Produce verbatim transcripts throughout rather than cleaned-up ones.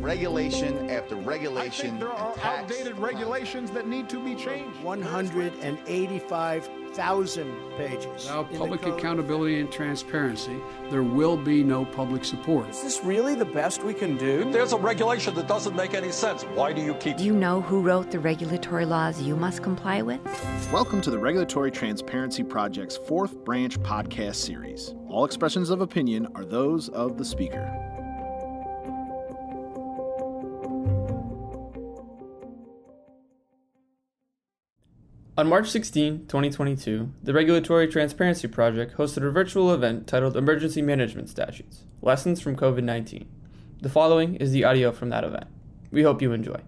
regulation after regulation. I think there are outdated regulations that need to be changed. one hundred eighty-five thousand pages. Without public accountability and transparency, there will be no public support. Is this really the best we can do? If there's a regulation that doesn't make any sense, why do you keep... Do you know who wrote the regulatory laws you must comply with? Welcome to the Regulatory Transparency Project's fourth branch podcast series. All expressions of opinion are those of the speaker. On March sixteenth, twenty twenty-two, the Regulatory Transparency Project hosted a virtual event titled Emergency Management Statutes: Lessons from COVID nineteen. The following is the audio from that event. We hope you enjoy.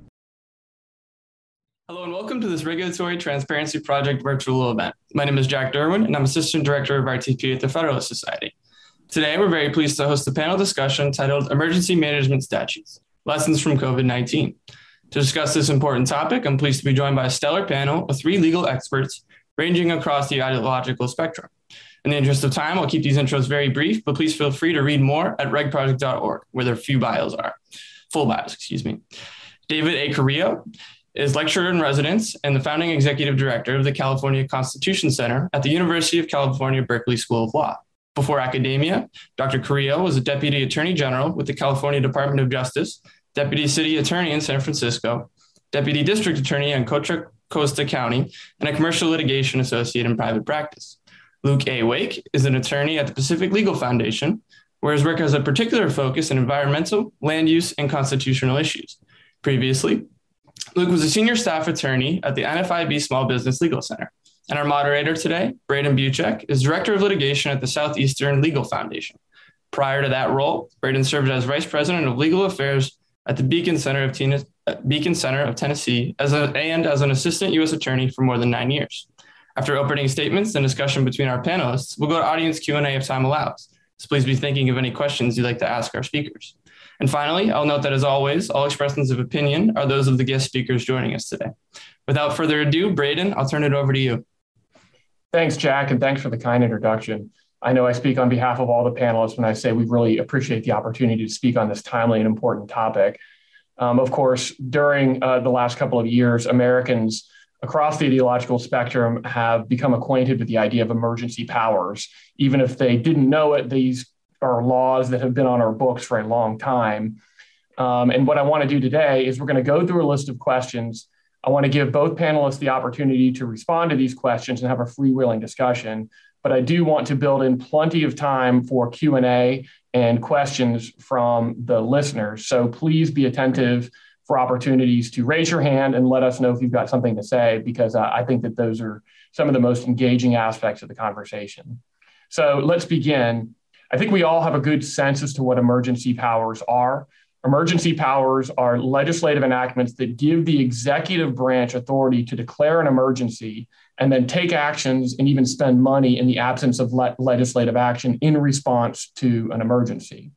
Hello and welcome to this Regulatory Transparency Project virtual event. My name is Jack Derwin and I'm Assistant Director of R T P at the Federalist Society. Today, we're very pleased to host a panel discussion titled Emergency Management Statutes: Lessons from COVID nineteen. To discuss this important topic, I'm pleased to be joined by a stellar panel of three legal experts ranging across the ideological spectrum. In the interest of time, I'll keep these intros very brief, but please feel free to read more at reg project dot org, where their few bios are. Full bios, excuse me. David A. Carrillo is lecturer in residence and the founding executive director of the California Constitution Center at the University of California, Berkeley School of Law. Before academia, Doctor Carrillo was a deputy attorney general with the California Department of Justice, deputy city attorney in San Francisco, deputy district attorney in Contra Costa County, and a commercial litigation associate in private practice. Luke A. Wake is an attorney at the Pacific Legal Foundation, where his work has a particular focus in environmental, land use, and constitutional issues. Previously, Luke was a senior staff attorney at the N F I B Small Business Legal Center. And our moderator today, Braden Buchek, is director of litigation at the Southeastern Legal Foundation. Prior to that role, Braden served as vice president of legal affairs at the Beacon Center of, Ten- Beacon Center of Tennessee as a, and as an assistant U S attorney for more than nine years. After opening statements and discussion between our panelists, we'll go to audience Q and A if time allows. So please be thinking of any questions you'd like to ask our speakers. And finally, I'll note that as always, all expressions of opinion are those of the guest speakers joining us today. Without further ado, Braden, I'll turn it over to you. Thanks, Jack, and thanks for the kind introduction. I know I speak on behalf of all the panelists when I say we really appreciate the opportunity to speak on this timely and important topic. Um, of course, during uh, the last couple of years, Americans across the ideological spectrum have become acquainted with the idea of emergency powers. Even if they didn't know it, these are laws that have been on our books for a long time. Um, and what I want to do today is we're going to go through a list of questions. I want to give both panelists the opportunity to respond to these questions and have a freewheeling discussion. But I do want to build in plenty of time for Q and A and questions from the listeners. So please be attentive for opportunities to raise your hand and let us know if you've got something to say, because uh, I think that those are some of the most engaging aspects of the conversation. So let's begin. I think we all have a good sense as to what emergency powers are. Emergency powers are legislative enactments that give the executive branch authority to declare an emergency and then take actions and even spend money in the absence of le- legislative action in response to an emergency.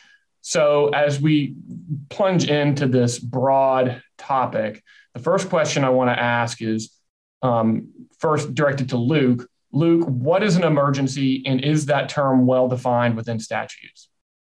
So as we plunge into this broad topic, the first question I want to ask is um, first directed to Luke. Luke, what is an emergency, and is that term well defined within statutes?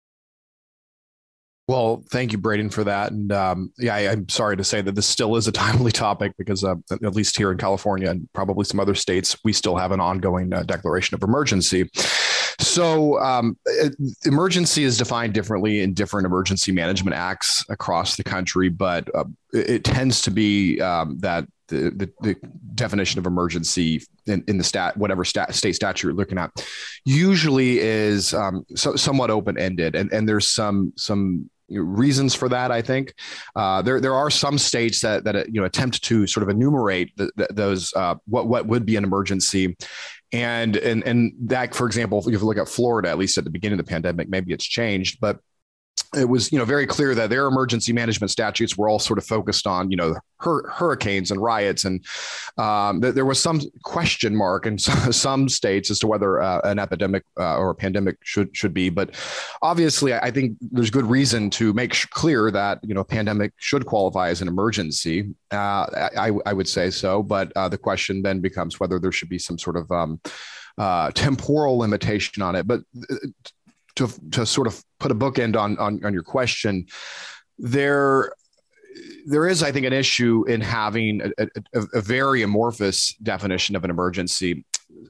Well, thank you, Braden, for that. And um, yeah, I, I'm sorry to say that this still is a timely topic because uh, at least here in California and probably some other states, we still have an ongoing uh, declaration of emergency. So um, emergency is defined differently in different emergency management acts across the country, but uh, it, it tends to be um, that the, the, the definition of emergency in, in the stat, whatever stat, state statute you're looking at, usually is um, so, somewhat open-ended, and, and there's some some reasons for that. I think uh, there there are some states that that you know attempt to sort of enumerate the, the, those uh, what what would be an emergency. And, and, and that, for example, if you look at Florida, at least at the beginning of the pandemic, maybe it's changed, but it was, you know, very clear that their emergency management statutes were all sort of focused on, you know, hur- hurricanes and riots. And um, th- there was some question mark in some states as to whether uh, an epidemic uh, or a pandemic should should be. But obviously, I think there's good reason to make sh- clear that, you know, a pandemic should qualify as an emergency. Uh, I, I would say so. But uh, the question then becomes whether there should be some sort of um, uh, temporal limitation on it. But To, to sort of put a bookend on, on, on your question, there, there is, I think, an issue in having a, a, a very amorphous definition of an emergency,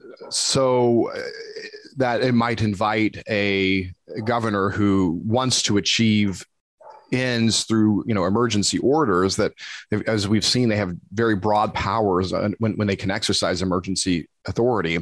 so that it might invite a governor who wants to achieve ends through, you know, emergency orders that, as we've seen, they have very broad powers when, when they can exercise emergency authority.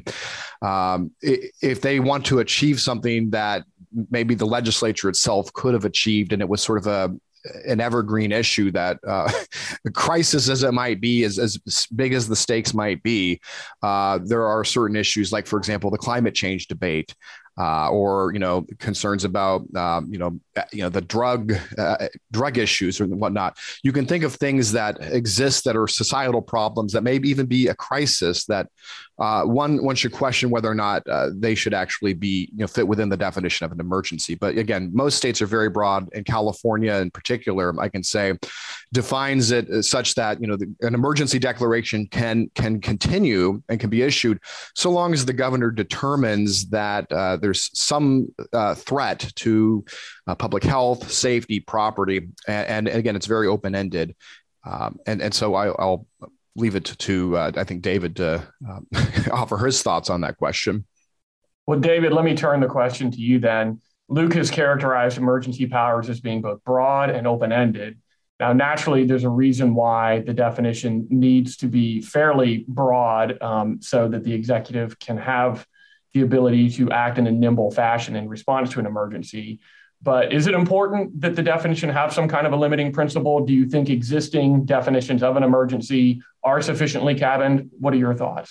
Um, if they want to achieve something that maybe the legislature itself could have achieved, and it was sort of a an evergreen issue that uh, the crisis as it might be, as, as big as the stakes might be, uh, there are certain issues like, for example, the climate change debate, uh, or, you know, concerns about, um, you know, you know, the drug, uh, drug issues or whatnot. You can think of things that exist that are societal problems that maybe even be a crisis that uh, one, one should question whether or not uh, they should actually be, you know, fit within the definition of an emergency. But again, most states are very broad, and California in particular, I can say, defines it such that, you know, the, an emergency declaration can, can continue and can be issued so long as the governor determines that uh, there's some uh, threat to uh, public health, safety, property. And, and again, it's very open-ended. Um, and, and so I, I'll leave it to, uh, I think, David to uh, offer his thoughts on that question. Well, David, let me turn the question to you then. Luke has characterized emergency powers as being both broad and open-ended. Now, naturally, there's a reason why the definition needs to be fairly broad, um, so that the executive can have the ability to act in a nimble fashion in response to an emergency. But is it important that the definition have some kind of a limiting principle? Do you think existing definitions of an emergency are sufficiently cabined? What are your thoughts?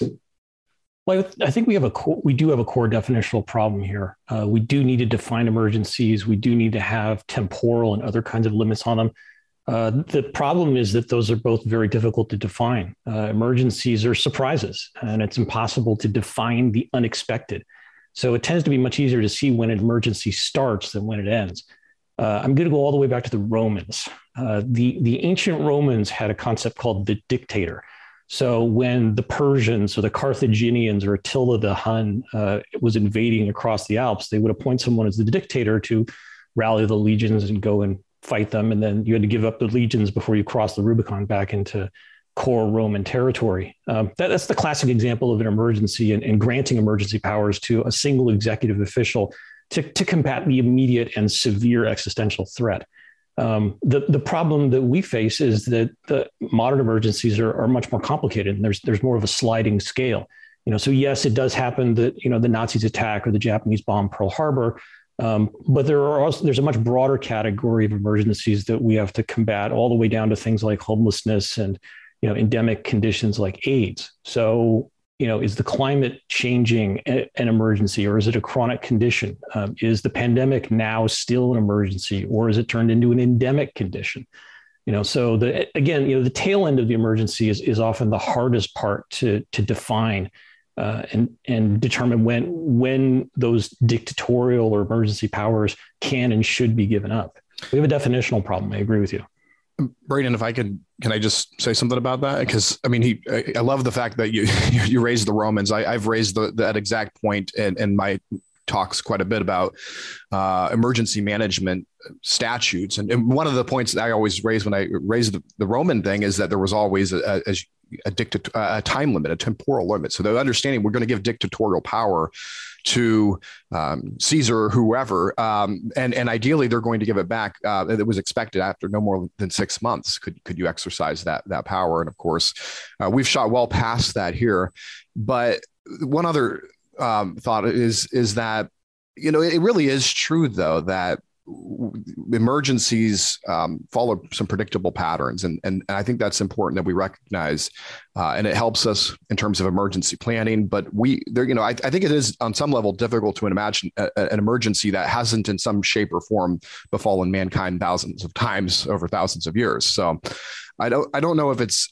Well, I think we have a core, we do have a core definitional problem here. Uh, we do need to define emergencies. We do need to have temporal and other kinds of limits on them. Uh, the problem is that those are both very difficult to define. Uh, emergencies are surprises, and it's impossible to define the unexpected. So it tends to be much easier to see when an emergency starts than when it ends. Uh, I'm going to go all the way back to the Romans. Uh, the, the ancient Romans had a concept called the dictator. So when the Persians or the Carthaginians or Attila the Hun uh, was invading across the Alps, they would appoint someone as the dictator to rally the legions and go and fight them. And then you had to give up the legions before you crossed the Rubicon back into core Roman territory. Um, that, that's the classic example of an emergency and, and granting emergency powers to a single executive official to, to combat the immediate and severe existential threat. Um, the, the problem that we face is that the modern emergencies are, are much more complicated, and there's, there's more of a sliding scale. You know, so yes, it does happen that, you know, the Nazis attack or the Japanese bomb Pearl Harbor, um, but there are also, there's a much broader category of emergencies that we have to combat, all the way down to things like homelessness and, you know, endemic conditions like AIDS. So, you know, is the climate changing a, an emergency, or is it a chronic condition? Um, is the pandemic now still an emergency, or is it turned into an endemic condition? You know, so the, again, you know, the tail end of the emergency is, is often the hardest part to, to define uh, and, and determine when, when those dictatorial or emergency powers can and should be given up. We have a definitional problem. I agree with you. Braden, if I could, can I just say something about that? Because I mean, he, I, I love the fact that you you raised the Romans. I, I've raised the, that exact point in, in my talks quite a bit about uh, emergency management statutes. And, and one of the points that I always raise when I raise the, the Roman thing is that there was always a, a, a, dictat- a time limit, a temporal limit. So the understanding we're going to give dictatorial power to um, Caesar or whoever, um, and and ideally they're going to give it back. Uh, it was expected after no more than six months. Could could you exercise that that power? And of course, uh, we've shot well past that here. But one other um, thought is is that, you know, it really is true though that emergencies um, follow some predictable patterns. And, and, and I think that's important that we recognize, uh, and it helps us in terms of emergency planning. But we there, you know, I, I think it is on some level difficult to imagine a, an emergency that hasn't in some shape or form befallen mankind thousands of times over thousands of years. So I don't, I don't know if it's,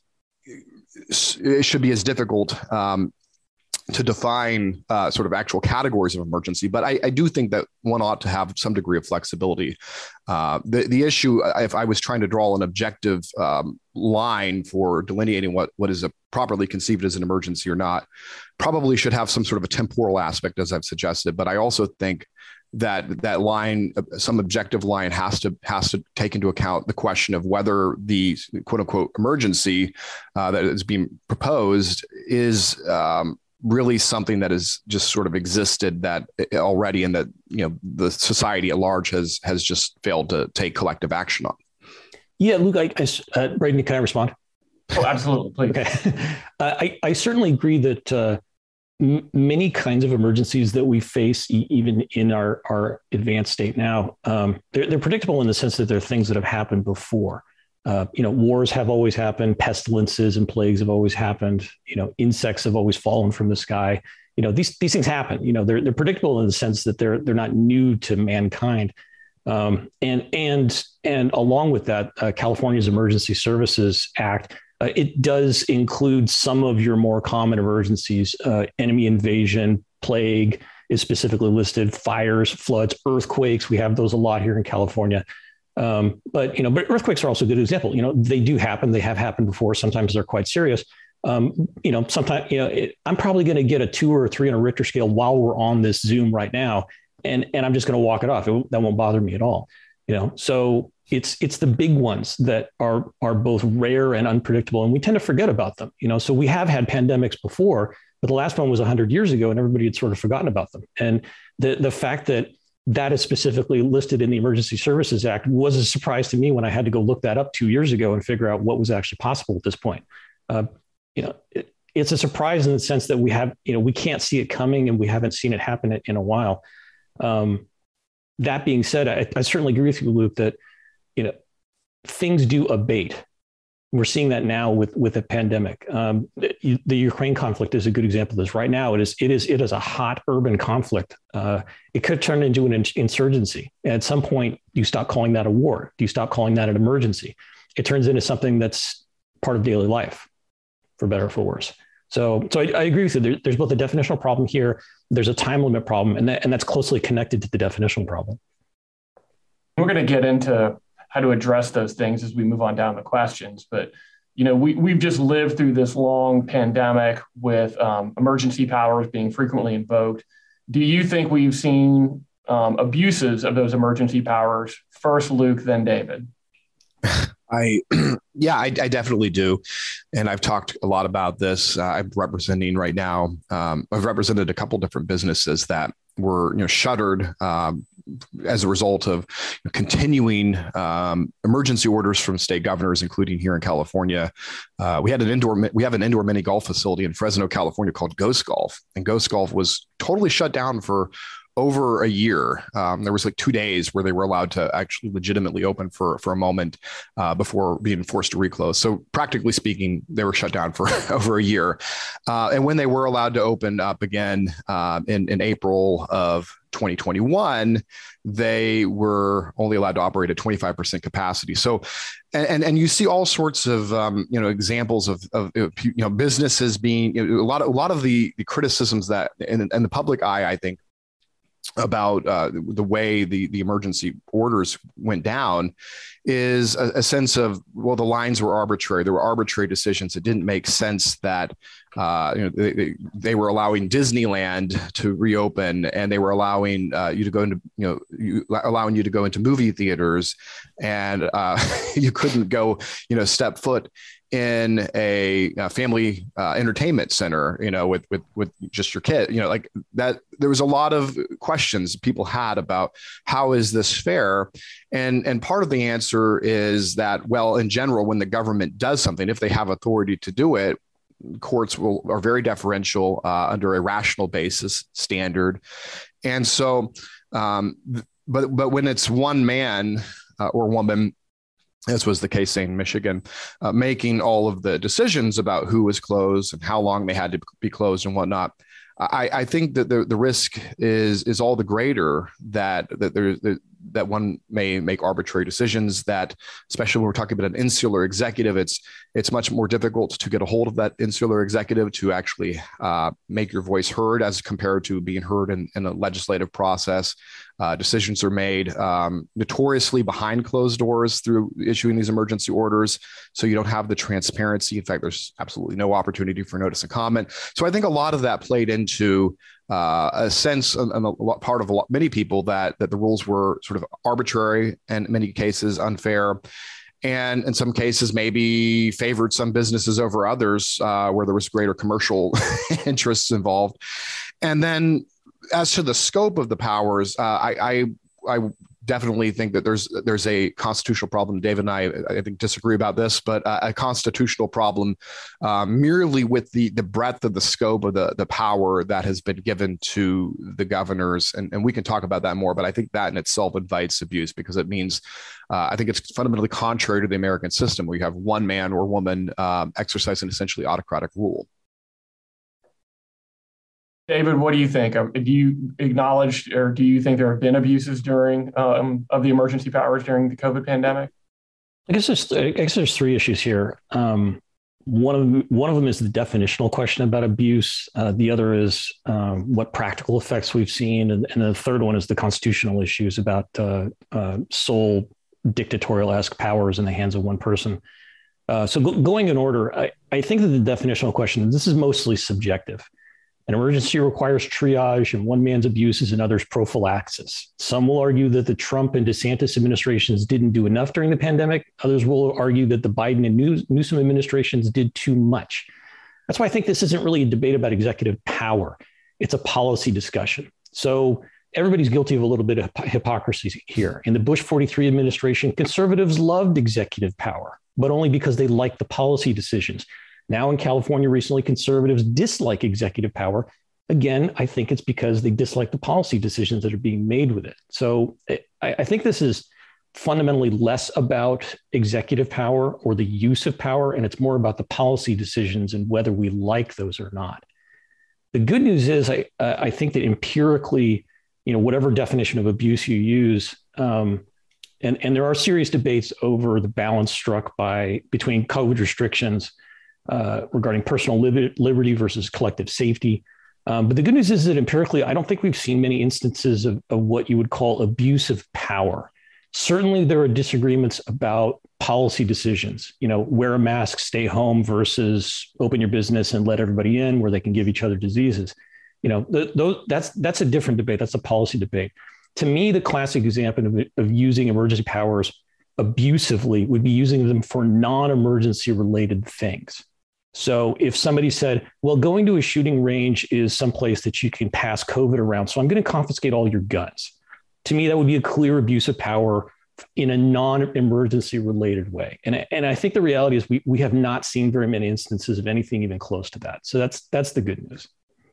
it should be as difficult um, to define uh, sort of actual categories of emergency. But I, I do think that one ought to have some degree of flexibility. Uh, the, the issue, if I was trying to draw an objective um, line for delineating what, what is a properly conceived as an emergency or not, probably should have some sort of a temporal aspect, as I've suggested. But I also think that that line, some objective line, has to has to take into account the question of whether the quote unquote emergency uh, that is being proposed is um, really something that has just sort of existed that already, and that, you know, the society at large has has just failed to take collective action on. Yeah, Luke, I, I uh, Braden, can I respond? Oh, absolutely, please. Okay, uh, I I certainly agree that uh, m- many kinds of emergencies that we face, e- even in our our advanced state now, um, they're they're predictable in the sense that they're things that have happened before. Uh, you know, wars have always happened, pestilences and plagues have always happened. You know, insects have always fallen from the sky. You know, these these things happen. You know, they're they're predictable in the sense that they're they're not new to mankind. Um, and and and along with that, uh, California's Emergency Services Act, uh, it does include some of your more common emergencies. Uh, enemy invasion, plague is specifically listed. Fires, floods, earthquakes. We have those a lot here in California. Um, but, you know, but earthquakes are also a good example. You know, they do happen. They have happened before. Sometimes they're quite serious. Um, you know, sometimes, you know, it, I'm probably going to get a two or a three on a Richter scale while we're on this Zoom right now. And, and I'm just going to walk it off. It, that won't bother me at all. You know, so it's, it's the big ones that are, are both rare and unpredictable. And we tend to forget about them. You know, so we have had pandemics before, but the last one was a hundred years ago and everybody had sort of forgotten about them. And the, the fact that that is specifically listed in the Emergency Services Act was a surprise to me when I had to go look that up two years ago and figure out what was actually possible at this point. Uh, you know, it, it's a surprise in the sense that we have, you know, we can't see it coming and we haven't seen it happen in, in a while. Um, that being said, I, I certainly agree with you, Luke, that, you know, things do abate. We're seeing that now with, with a pandemic. Um, the, the Ukraine conflict is a good example of this. Right now, it is it is it is a hot urban conflict. Uh, it could turn into an ins- insurgency. At some point, you stop calling that a war. Do you stop calling that an emergency? It turns into something that's part of daily life, for better or for worse. So, so I, I agree with you. There, there's both a definitional problem here. There's a time limit problem, and that and that's closely connected to the definitional problem. We're going to get into how to address those things as we move on down the questions. But, you know, we, we've just lived through this long pandemic with um, emergency powers being frequently invoked. Do you think we've seen um, abuses of those emergency powers? First, Luke, then David. I, yeah, I, I definitely do. And I've talked a lot about this. Uh, I'm representing right now. Um, I've represented a couple different businesses that were, you know, shuttered um, as a result of continuing um, emergency orders from state governors, including here in California. Uh, we had an indoor, we have an indoor mini golf facility in Fresno, California called Ghost Golf, and Ghost Golf was totally shut down for over a year. Um, there was like two days where they were allowed to actually legitimately open for, for a moment uh, before being forced to reclose. So practically speaking, they were shut down for over a year. Uh, and when they were allowed to open up again uh, in, in April of twenty twenty-one, they were only allowed to operate at twenty-five percent capacity. So, and and you see all sorts of um, you know examples of, of you know businesses being you know, a lot of a lot of the, the criticisms that in, in the public eye, I think, about uh, the way the, the emergency orders went down is a, a sense of, well, the lines were arbitrary. There were arbitrary decisions. It didn't make sense that uh, you know they, they were allowing Disneyland to reopen, and they were allowing uh, you to go into you know you, allowing you to go into movie theaters, and uh, you couldn't go you know step foot in a, a family uh, entertainment center, you know, with, with, with just your kid, you know, like that. There was a lot of questions people had about how is this fair? And, and part of the answer is that, well, in general, when the government does something, if they have authority to do it, courts will are very deferential uh, under a rational basis standard. And so, um, but, but when it's one man uh, or woman, as was the case in Michigan, uh, making all of the decisions about who was closed and how long they had to be closed and whatnot. I, I think that the, the risk is is all the greater that that there that, that one may make arbitrary decisions. That, especially when we're talking about an insular executive, it's it's much more difficult to get a hold of that insular executive to actually uh, make your voice heard as compared to being heard in, in a legislative process. Uh, decisions are made um, notoriously behind closed doors through issuing these emergency orders. So you don't have the transparency. In fact, there's absolutely no opportunity for notice and comment. So I think a lot of that played into uh, a sense on a lot, part of a lot, many people that that the rules were sort of arbitrary and in many cases unfair. And in some cases, maybe favored some businesses over others uh, where there was greater commercial interests involved. And then as to the scope of the powers, uh, I, I I definitely think that there's there's a constitutional problem. David and I, I think, disagree about this, but uh, a constitutional problem uh, merely with the the breadth of the scope of the the power that has been given to the governors. And, and we can talk about that more, but I think that in itself invites abuse because it means uh, I think it's fundamentally contrary to the American system where you have one man or woman um, exercising essentially autocratic rule. David, what do you think? Do you acknowledge or do you think there have been abuses during um, of the emergency powers during the COVID pandemic? I guess there's I guess there's three issues here. Um, one of them, one of them is the definitional question about abuse. Uh, the other is um, what practical effects we've seen, and, and the third one is the constitutional issues about uh, uh, sole dictatorial-esque powers in the hands of one person. Uh, so go, going in order, I, I think that the definitional question, this is mostly subjective. An emergency requires triage and one man's abuses and others prophylaxis. Some will argue that the Trump and DeSantis administrations didn't do enough during the pandemic. Others will argue that the Biden and Newsom administrations did too much. That's why I think this isn't really a debate about executive power. It's a policy discussion. So everybody's guilty of a little bit of hypocrisy here. In the Bush forty-three administration, conservatives loved executive power, but only because they liked the policy decisions. Now in California recently, conservatives dislike executive power. Again, I think it's because they dislike the policy decisions that are being made with it. So I, I think this is fundamentally less about executive power or the use of power, and it's more about the policy decisions and whether we like those or not. The good news is I, I think that empirically, you know, whatever definition of abuse you use, um, and, and there are serious debates over the balance struck by between COVID restrictions Uh, regarding personal li- liberty versus collective safety. Um, but the good news is that empirically, I don't think we've seen many instances of, of what you would call abuse of power. Certainly, there are disagreements about policy decisions, you know, wear a mask, stay home versus open your business and let everybody in where they can give each other diseases. You know, th- those, that's that's a different debate. That's a policy debate. To me, the classic example of, of using emergency powers abusively would be using them for non-emergency related things. So if somebody said, well, going to a shooting range is someplace that you can pass COVID around, so I'm going to confiscate all your guns. To me, that would be a clear abuse of power in a non-emergency related way. And, and I think the reality is we, we have not seen very many instances of anything even close to that. So that's that's the good news.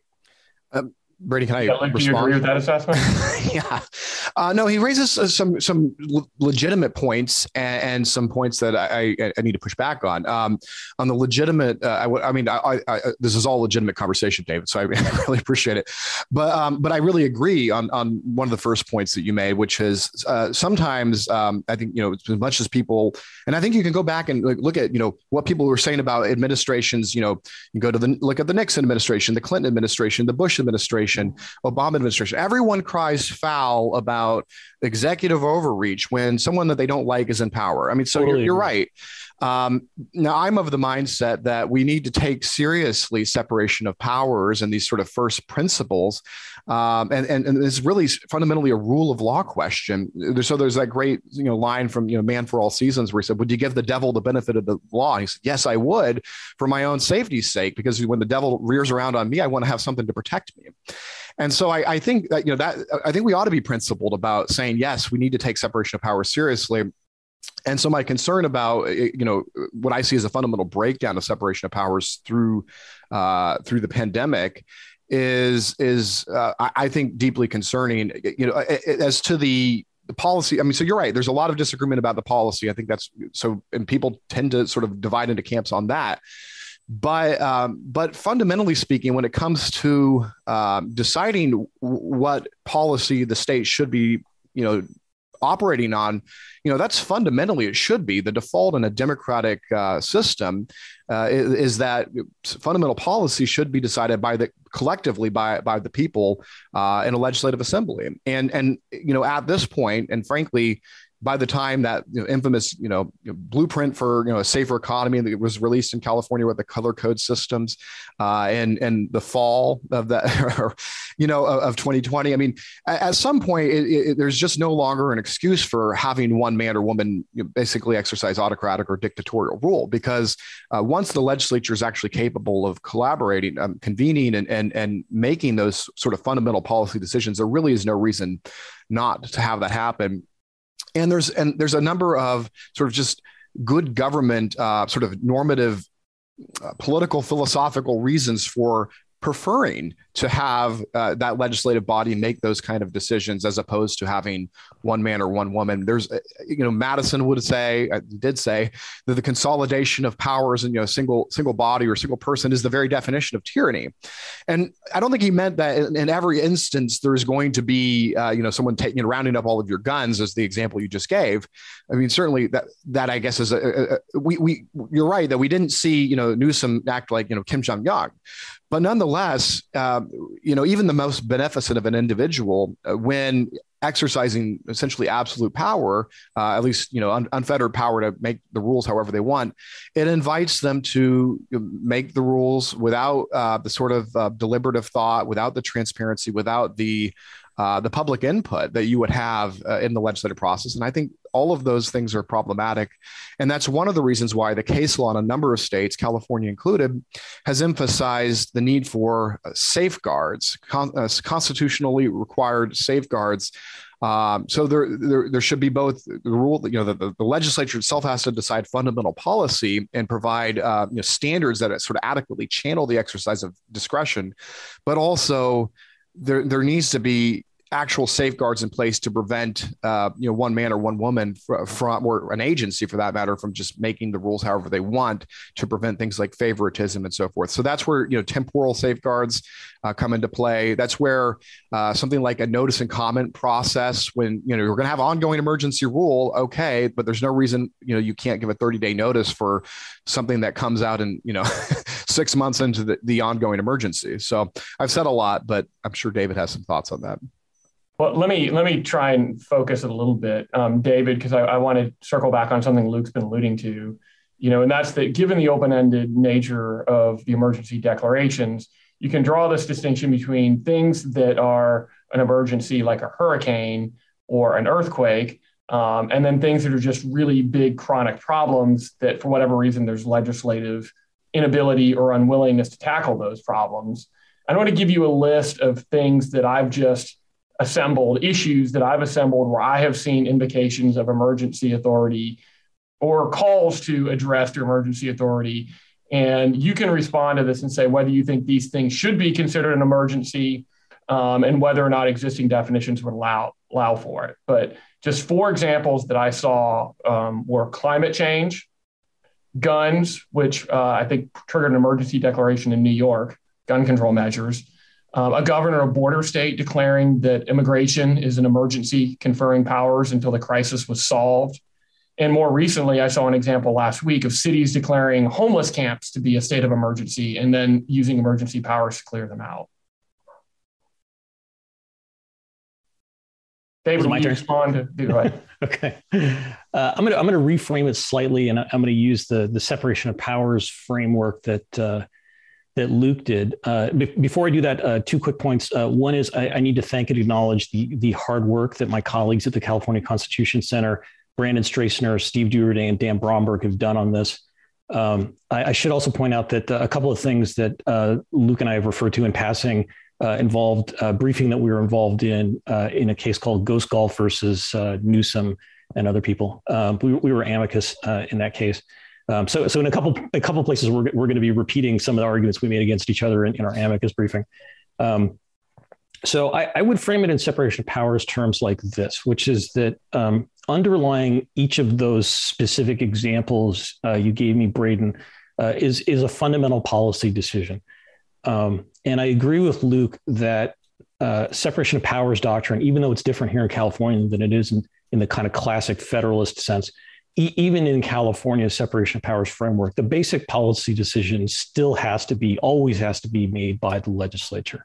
Um, Brady, can I yeah, like, respond? Do you agree with that assessment? yeah. Uh, no, he raises uh, some some legitimate points and, and some points that I, I, I need to push back on. Um, on the legitimate, uh, I, I mean, I, I, this is all legitimate conversation, David, so I really appreciate it. But um, but I really agree on on one of the first points that you made, which is uh, sometimes um, I think, you know, as much as people, and I think you can go back and look at, you know, what people were saying about administrations. You know, you go to the look at the Nixon administration, the Clinton administration, the Bush administration, Obama administration. Everyone cries foul about executive overreach when someone that they don't like is in power. I mean, so totally. you're, you're right. Um, now, I'm of the mindset that we need to take seriously separation of powers and these sort of first principles. Um, and, and, and it's really fundamentally a rule of law question. So there's that great, you know, line from, you know, Man for All Seasons where he said, would you give the devil the benefit of the law? And he said, yes, I would, for my own safety's sake, because when the devil rears around on me, I want to have something to protect me. And so I, I think that, you know, that I think we ought to be principled about saying, yes, we need to take separation of powers seriously. And so my concern about, you know, what I see as a fundamental breakdown of separation of powers through uh, through the pandemic is, is uh, I think, deeply concerning, you know, as to the policy. I mean, so you're right. There's a lot of disagreement about the policy. I think that's so, and people tend to sort of divide into camps on that. But um, but fundamentally speaking, when it comes to um, deciding w- what policy the state should be, you know, operating on, you know, that's fundamentally, it should be the default in a democratic uh, system uh, is, is that fundamental policy should be decided by the collectively by by the people uh, in a legislative assembly. And, and, you know, at this point, and frankly, by the time that you know, infamous, you know, blueprint for you know a safer economy that was released in California with the color code systems, uh, and and the fall of that, you know, of, of twenty twenty. I mean, at, at some point, it, it, there's just no longer an excuse for having one man or woman you know, basically exercise autocratic or dictatorial rule, because uh, once the legislature is actually capable of collaborating, um, convening, and and and making those sort of fundamental policy decisions, there really is no reason not to have that happen. And there's and there's a number of sort of just good government, uh, sort of normative, uh, political, philosophical reasons for preferring to have uh, that legislative body make those kind of decisions as opposed to having one man or one woman. There's, you know, Madison would say, uh, did say that the consolidation of powers in, you know, single, single body or single person is the very definition of tyranny. And I don't think he meant that in, in every instance, there's going to be, uh, you know, someone taking, you know, rounding up all of your guns as the example you just gave. I mean, certainly that, that I guess is a, a, a we, we, you're right that we didn't see, you know, Newsom act like, you know, Kim Jong-un. But nonetheless, uh, you know, even the most beneficent of an individual, uh, when exercising essentially absolute power, uh, at least, you know, un- unfettered power to make the rules however they want, it invites them to make the rules without uh, the sort of uh, deliberative thought, without the transparency, without the Uh, the public input that you would have uh, in the legislative process. And I think all of those things are problematic. And that's one of the reasons why the case law in a number of states, California included, has emphasized the need for uh, safeguards, con- uh, constitutionally required safeguards. Um, so there, there, there should be both the rule, you know, the, the, the legislature itself has to decide fundamental policy and provide uh, you know, standards that sort of adequately channel the exercise of discretion, but also there, there needs to be actual safeguards in place to prevent, uh, you know, one man or one woman from, from, or an agency for that matter, from just making the rules however they want to prevent things like favoritism and so forth. So that's where, you know, temporal safeguards uh, come into play. That's where uh, something like a notice and comment process, when, you know, you're going to have ongoing emergency rule, okay, but there's no reason, you know, you can't give a thirty day notice for something that comes out in, you know, six months into the, the ongoing emergency. So I've said a lot, but I'm sure David has some thoughts on that. Well, let me let me try and focus it a little bit, um, David, because I, I want to circle back on something Luke's been alluding to, you know, and that's that given the open-ended nature of the emergency declarations, you can draw this distinction between things that are an emergency like a hurricane or an earthquake, um, and then things that are just really big chronic problems that for whatever reason there's legislative inability or unwillingness to tackle those problems. I want to give you a list of things that I've just assembled, issues that I've assembled where I have seen invocations of emergency authority or calls to address the emergency authority. And you can respond to this and say whether you think these things should be considered an emergency um, and whether or not existing definitions would allow, allow for it. But just four examples that I saw um, were climate change, guns, which uh, I think triggered an emergency declaration in New York, gun control measures, Um, a governor of border state declaring that immigration is an emergency, conferring powers until the crisis was solved. And more recently, I saw an example last week of cities declaring homeless camps to be a state of emergency and then using emergency powers to clear them out. David, will you respond to do right? Okay. Uh, I'm going to I'm going to reframe it slightly, and I'm going to use the, the separation of powers framework that uh, that Luke did. Uh, be- before I do that, uh, two quick points. Uh, one is I, I need to thank and acknowledge the, the hard work that my colleagues at the California Constitution Center, Brandon Strassner, Steve Duerday, and Dan Bromberg have done on this. Um, I, I should also point out that uh, a couple of things that uh, Luke and I have referred to in passing uh, involved a briefing that we were involved in uh, in a case called Ghost Golf versus uh, Newsom and other people. Um, we, we were amicus uh, in that case. Um, so, so in a couple a couple places, we're we're going to be repeating some of the arguments we made against each other in, in our amicus briefing. Um, so, I, I would frame it in separation of powers terms like this, which is that um, underlying each of those specific examples uh, you gave me, Braden, uh, is is a fundamental policy decision. Um, and I agree with Luke that uh, separation of powers doctrine, even though it's different here in California than it is in, in the kind of classic federalist sense. E- even in California's separation of powers framework, the basic policy decision still has to be, always has to be made by the legislature.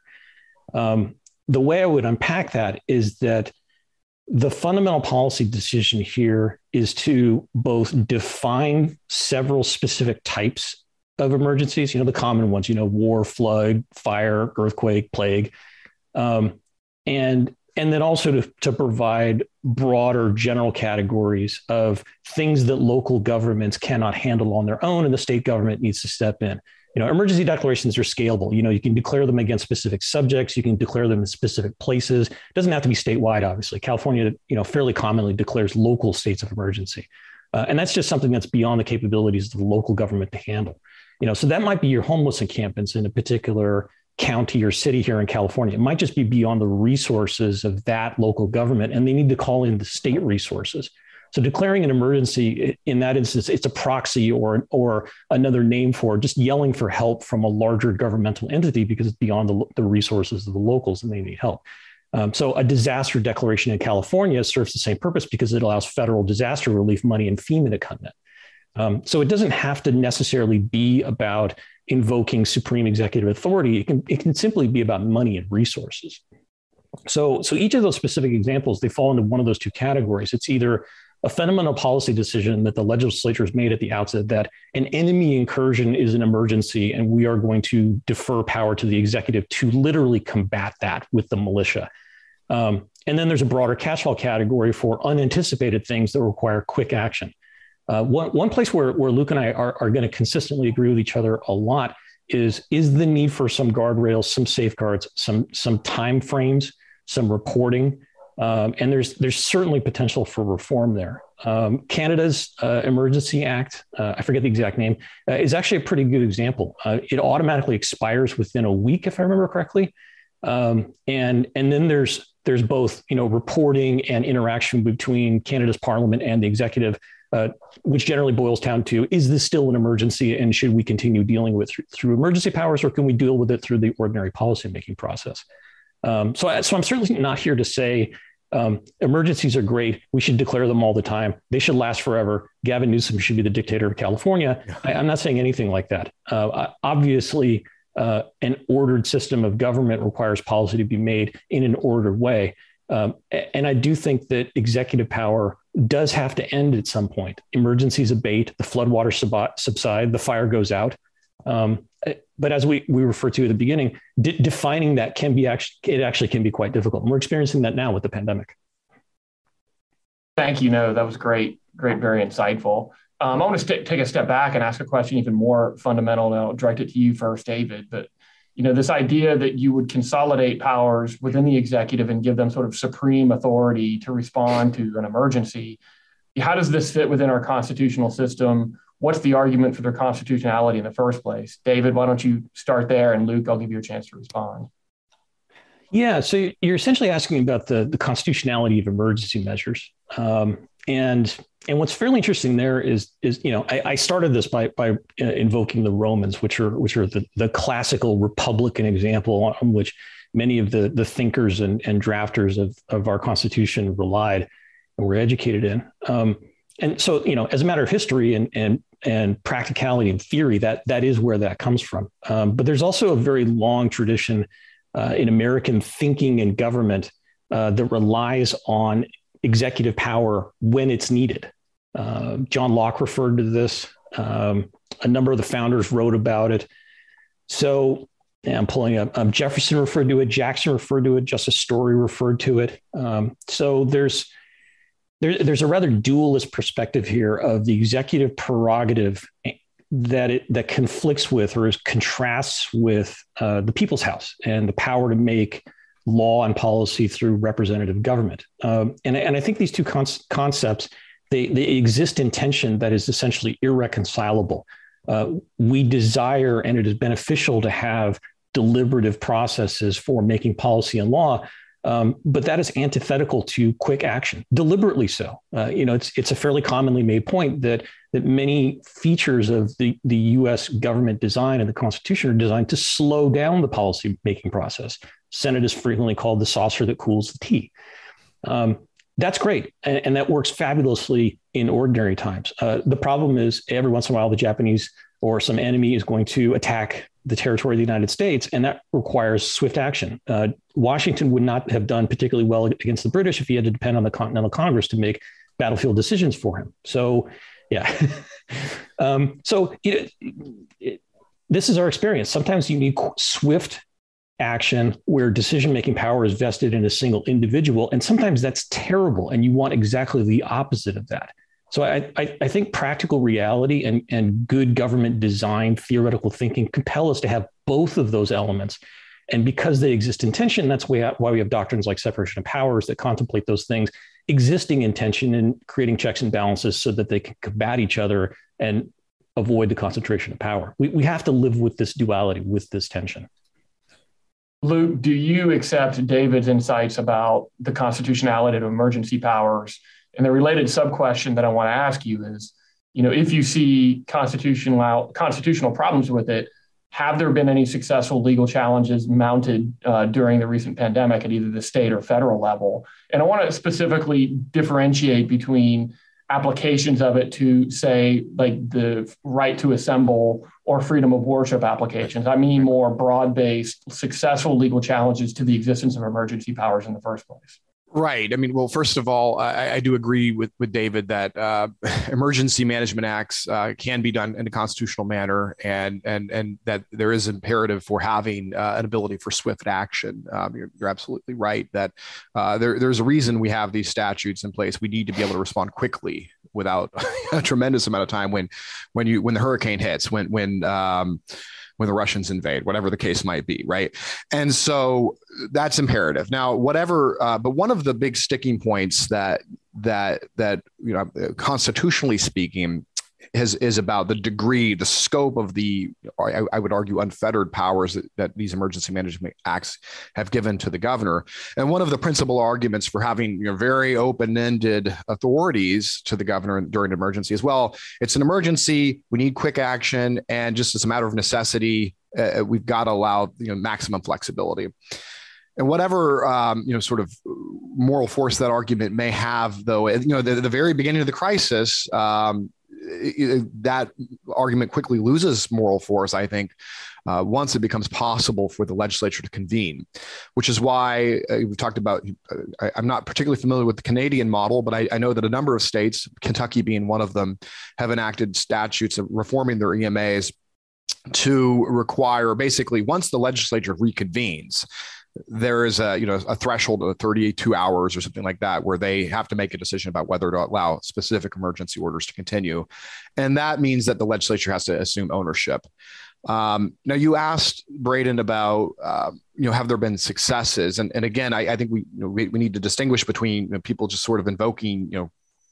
Um, the way I would unpack that is that the fundamental policy decision here is to both define several specific types of emergencies, you know, the common ones, you know, war, flood, fire, earthquake, plague, um, and and then also to, to provide broader general categories of things that local governments cannot handle on their own and the state government needs to step in. You know, emergency declarations are scalable. You know, you can declare them against specific subjects. You can declare them in specific places. It doesn't have to be statewide, obviously. California, you know, fairly commonly declares local states of emergency. Uh, and that's just something that's beyond the capabilities of the local government to handle. You know, so that might be your homeless encampments in a particular county or city here in California. It might just be beyond the resources of that local government, and they need to call in the state resources. So declaring an emergency in that instance, it's a proxy or, or another name for just yelling for help from a larger governmental entity because it's beyond the, the resources of the locals and they need help. Um, so a disaster declaration in California serves the same purpose because it allows federal disaster relief money and FEMA to come in. Um, so it doesn't have to necessarily be about invoking supreme executive authority. It can, it can simply be about money and resources. So, so each of those specific examples, they fall into one of those two categories. It's either a fundamental policy decision that the legislature has made at the outset that an enemy incursion is an emergency and we are going to defer power to the executive to literally combat that with the militia. Um, and then there's a broader catch-all category for unanticipated things that require quick action. Uh, one, one place where, where Luke and I are, are going to consistently agree with each other a lot is, is the need for some guardrails, some safeguards, some, some time frames, some reporting. Um, and there's there's certainly potential for reform there. Um, Canada's uh, Emergency Act, uh, I forget the exact name, uh, is actually a pretty good example. Uh, it automatically expires within a week, if I remember correctly. Um, and and then there's there's both you know reporting and interaction between Canada's Parliament and the executive, uh, which generally boils down to, is this still an emergency and should we continue dealing with it through emergency powers, or can we deal with it through the ordinary policymaking process? Um, so, so I'm certainly not here to say um, emergencies are great. We should declare them all the time. They should last forever. Gavin Newsom should be the dictator of California. I, I'm not saying anything like that. Uh, obviously, uh, an ordered system of government requires policy to be made in an ordered way. Um, and I do think that executive power does have to end at some point. Emergencies abate, the floodwater sub- subside, the fire goes out. Um, but as we, we referred to at the beginning, de- defining that can be actually, it actually can be quite difficult. And we're experiencing that now with the pandemic. Thank you. No, that was great. Great. Very insightful. Um, I want to st- take a step back and ask a question even more fundamental. And I'll direct it to you first, David. But, you know, this idea that you would consolidate powers within the executive and give them sort of supreme authority to respond to an emergency. How does this fit within our constitutional system? What's the argument for their constitutionality in the first place? David, why don't you start there? And Luke, I'll give you a chance to respond. Yeah, so you're essentially asking about the, the constitutionality of emergency measures. Um, and and what's fairly interesting there is, is you know, I, I started this by by uh, invoking the Romans, which are which are the, the classical Republican example on which many of the, the thinkers and, and drafters of, of our Constitution relied and were educated in. Um, And so, you know, as a matter of history and and and practicality and theory, that that is where that comes from. Um, but there's also a very long tradition uh, in American thinking and government uh, that relies on executive power when it's needed. Uh, John Locke referred to this. Um, a number of the founders wrote about it. So yeah, I'm pulling up. Um, Jefferson referred to it. Jackson referred to it. Justice Story referred to it. Um, so there's There, there's a rather dualist perspective here of the executive prerogative that it that conflicts with or is contrasts with uh, the People's House and the power to make law and policy through representative government. Um, and, and I think these two con- concepts, they, they exist in tension that is essentially irreconcilable. Uh, we desire, and it is beneficial to have deliberative processes for making policy and law. Um, but that is antithetical to quick action, deliberately so. Uh, you know, it's it's a fairly commonly made point that that many features of the, the U S government design and the Constitution are designed to slow down the policy making process. Senate is frequently called the saucer that cools the tea. Um, That's great. And, and that works fabulously in ordinary times. Uh, the problem is every once in a while, the Japanese or some enemy is going to attack the territory of the United States, and that requires swift action. Uh, Washington would not have done particularly well against the British if he had to depend on the Continental Congress to make battlefield decisions for him. So, yeah. um, so you know, it, this is our experience. Sometimes you need swift action where decision-making power is vested in a single individual. And sometimes that's terrible. And you want exactly the opposite of that. So I, I, I think practical reality and, and good government design, theoretical thinking compel us to have both of those elements. And because they exist in tension, that's why, why we have doctrines like separation of powers that contemplate those things existing in tension and creating checks and balances so that they can combat each other and avoid the concentration of power. We, we have to live with this duality, with this tension. Luke, do you accept David's insights about the constitutionality of emergency powers? And the related sub-question that I want to ask you is, you know, if you see constitutional constitutional problems with it, have there been any successful legal challenges mounted uh, during the recent pandemic at either the state or federal level? And I want to specifically differentiate between applications of it to, say, like the right to assemble or freedom of worship applications. I mean more broad-based, successful legal challenges to the existence of emergency powers in the first place. Right. I mean, well, first of all, I, I do agree with, with David that uh, emergency management acts uh, can be done in a constitutional manner, and and and that there is imperative for having uh, an ability for swift action. Um, you're, you're absolutely right that uh, there, there's a reason we have these statutes in place. We need to be able to respond quickly without a tremendous amount of time when when you when the hurricane hits, when when um, when the Russians invade, whatever the case might be, right? And so that's imperative. Now, whatever, uh, but one of the big sticking points that that that you know, constitutionally speaking, is is about the degree, the scope of the, I, I would argue, unfettered powers that, that these emergency management acts have given to the governor. And one of the principal arguments for having, you know, very open-ended authorities to the governor during an emergency as well, it's an emergency, we need quick action, and just as a matter of necessity, uh, we've got to allow, you know, maximum flexibility. And whatever, um, you know, sort of moral force that argument may have, though, you know, the, the very beginning of the crisis, um, that argument quickly loses moral force, I think, uh, once it becomes possible for the legislature to convene, which is why uh, we've talked about, uh, I, I'm not particularly familiar with the Canadian model, but I, I know that a number of states, Kentucky being one of them, have enacted statutes of reforming their E M As to require, basically, once the legislature reconvenes, there is a, you know, a threshold of thirty-two hours or something like that, where they have to make a decision about whether to allow specific emergency orders to continue. And that means that the legislature has to assume ownership. Um, now, you asked Braden about, uh, you know, have there been successes? And, and again, I, I think we, you know, we, we need to distinguish between, you know, people just sort of invoking, you know,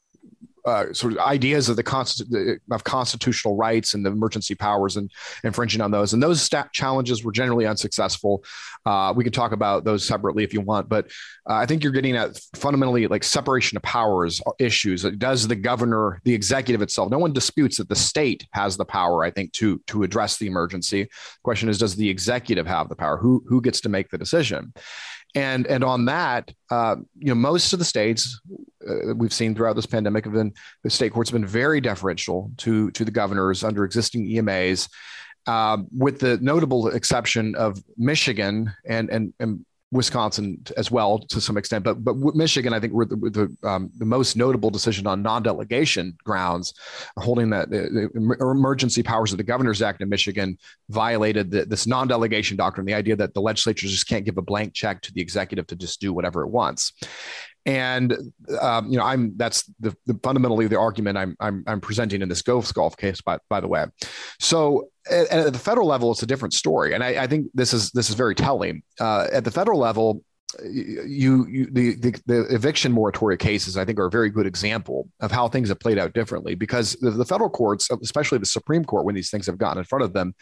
Uh, sort of ideas of the consti- of constitutional rights and the emergency powers and infringing on those. And those stat challenges were generally unsuccessful. Uh, we can talk about those separately if you want, but uh, I think you're getting at fundamentally like separation of powers issues. Does the governor, the executive itself, no one disputes that the state has the power, I think, to, to address the emergency. The question is, does the executive have the power? Who, who gets to make the decision? And and on that, uh, you know, most of the states uh, we've seen throughout this pandemic have been, the state courts have been very deferential to to the governors under existing E M As, uh, with the notable exception of Michigan and and and Wisconsin as well to some extent. But but Michigan, I think, were the, were the, um, the most notable decision on non-delegation grounds, holding that the, the emergency powers of the Governor's Act in Michigan violated the, this non-delegation doctrine, the idea that the legislature just can't give a blank check to the executive to just do whatever it wants. And um, you know, I'm that's the, the fundamentally the argument I'm I'm, I'm presenting in this Ghost Golf case, by by the way. So at, at the federal level, it's a different story, and I, I think this is this is very telling. Uh, at the federal level, you, you the, the the eviction moratoria cases, I think, are a very good example of how things have played out differently, because the, the federal courts, especially the Supreme Court, when these things have gotten in front of them,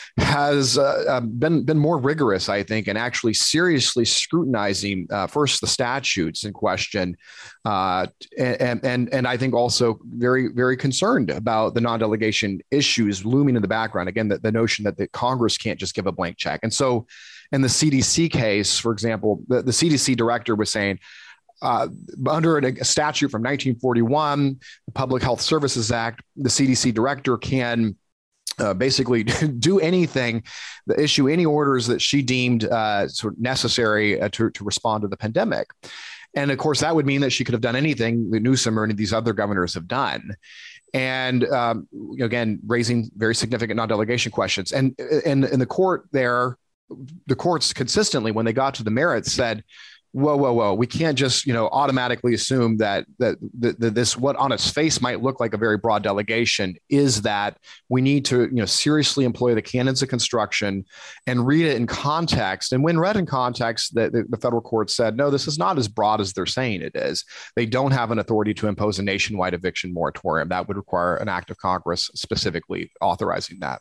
has uh, been been more rigorous, I think, and actually seriously scrutinizing uh, first the statutes in question, uh, and and and I think also very very concerned about the non-delegation issues looming in the background. Again, the, the notion that the Congress can't just give a blank check. And so, in the C D C case, for example, the, the C D C director was saying, uh, under a statute from nineteen forty-one, the Public Health Services Act, the C D C director can uh, basically do anything, issue any orders that she deemed uh, sort of necessary uh, to, to respond to the pandemic. And of course, that would mean that she could have done anything that Newsom or any of these other governors have done. And um, again, raising very significant non-delegation questions. And in the court there, the courts consistently, when they got to the merits, said, whoa, whoa, whoa, we can't just, you know, automatically assume that, that, that, that this, what on its face might look like a very broad delegation, is that we need to, you know, seriously employ the canons of construction and read it in context. And when read in context, the, the, the federal court said, no, this is not as broad as they're saying it is. They don't have an authority to impose a nationwide eviction moratorium. That would require an act of Congress specifically authorizing that.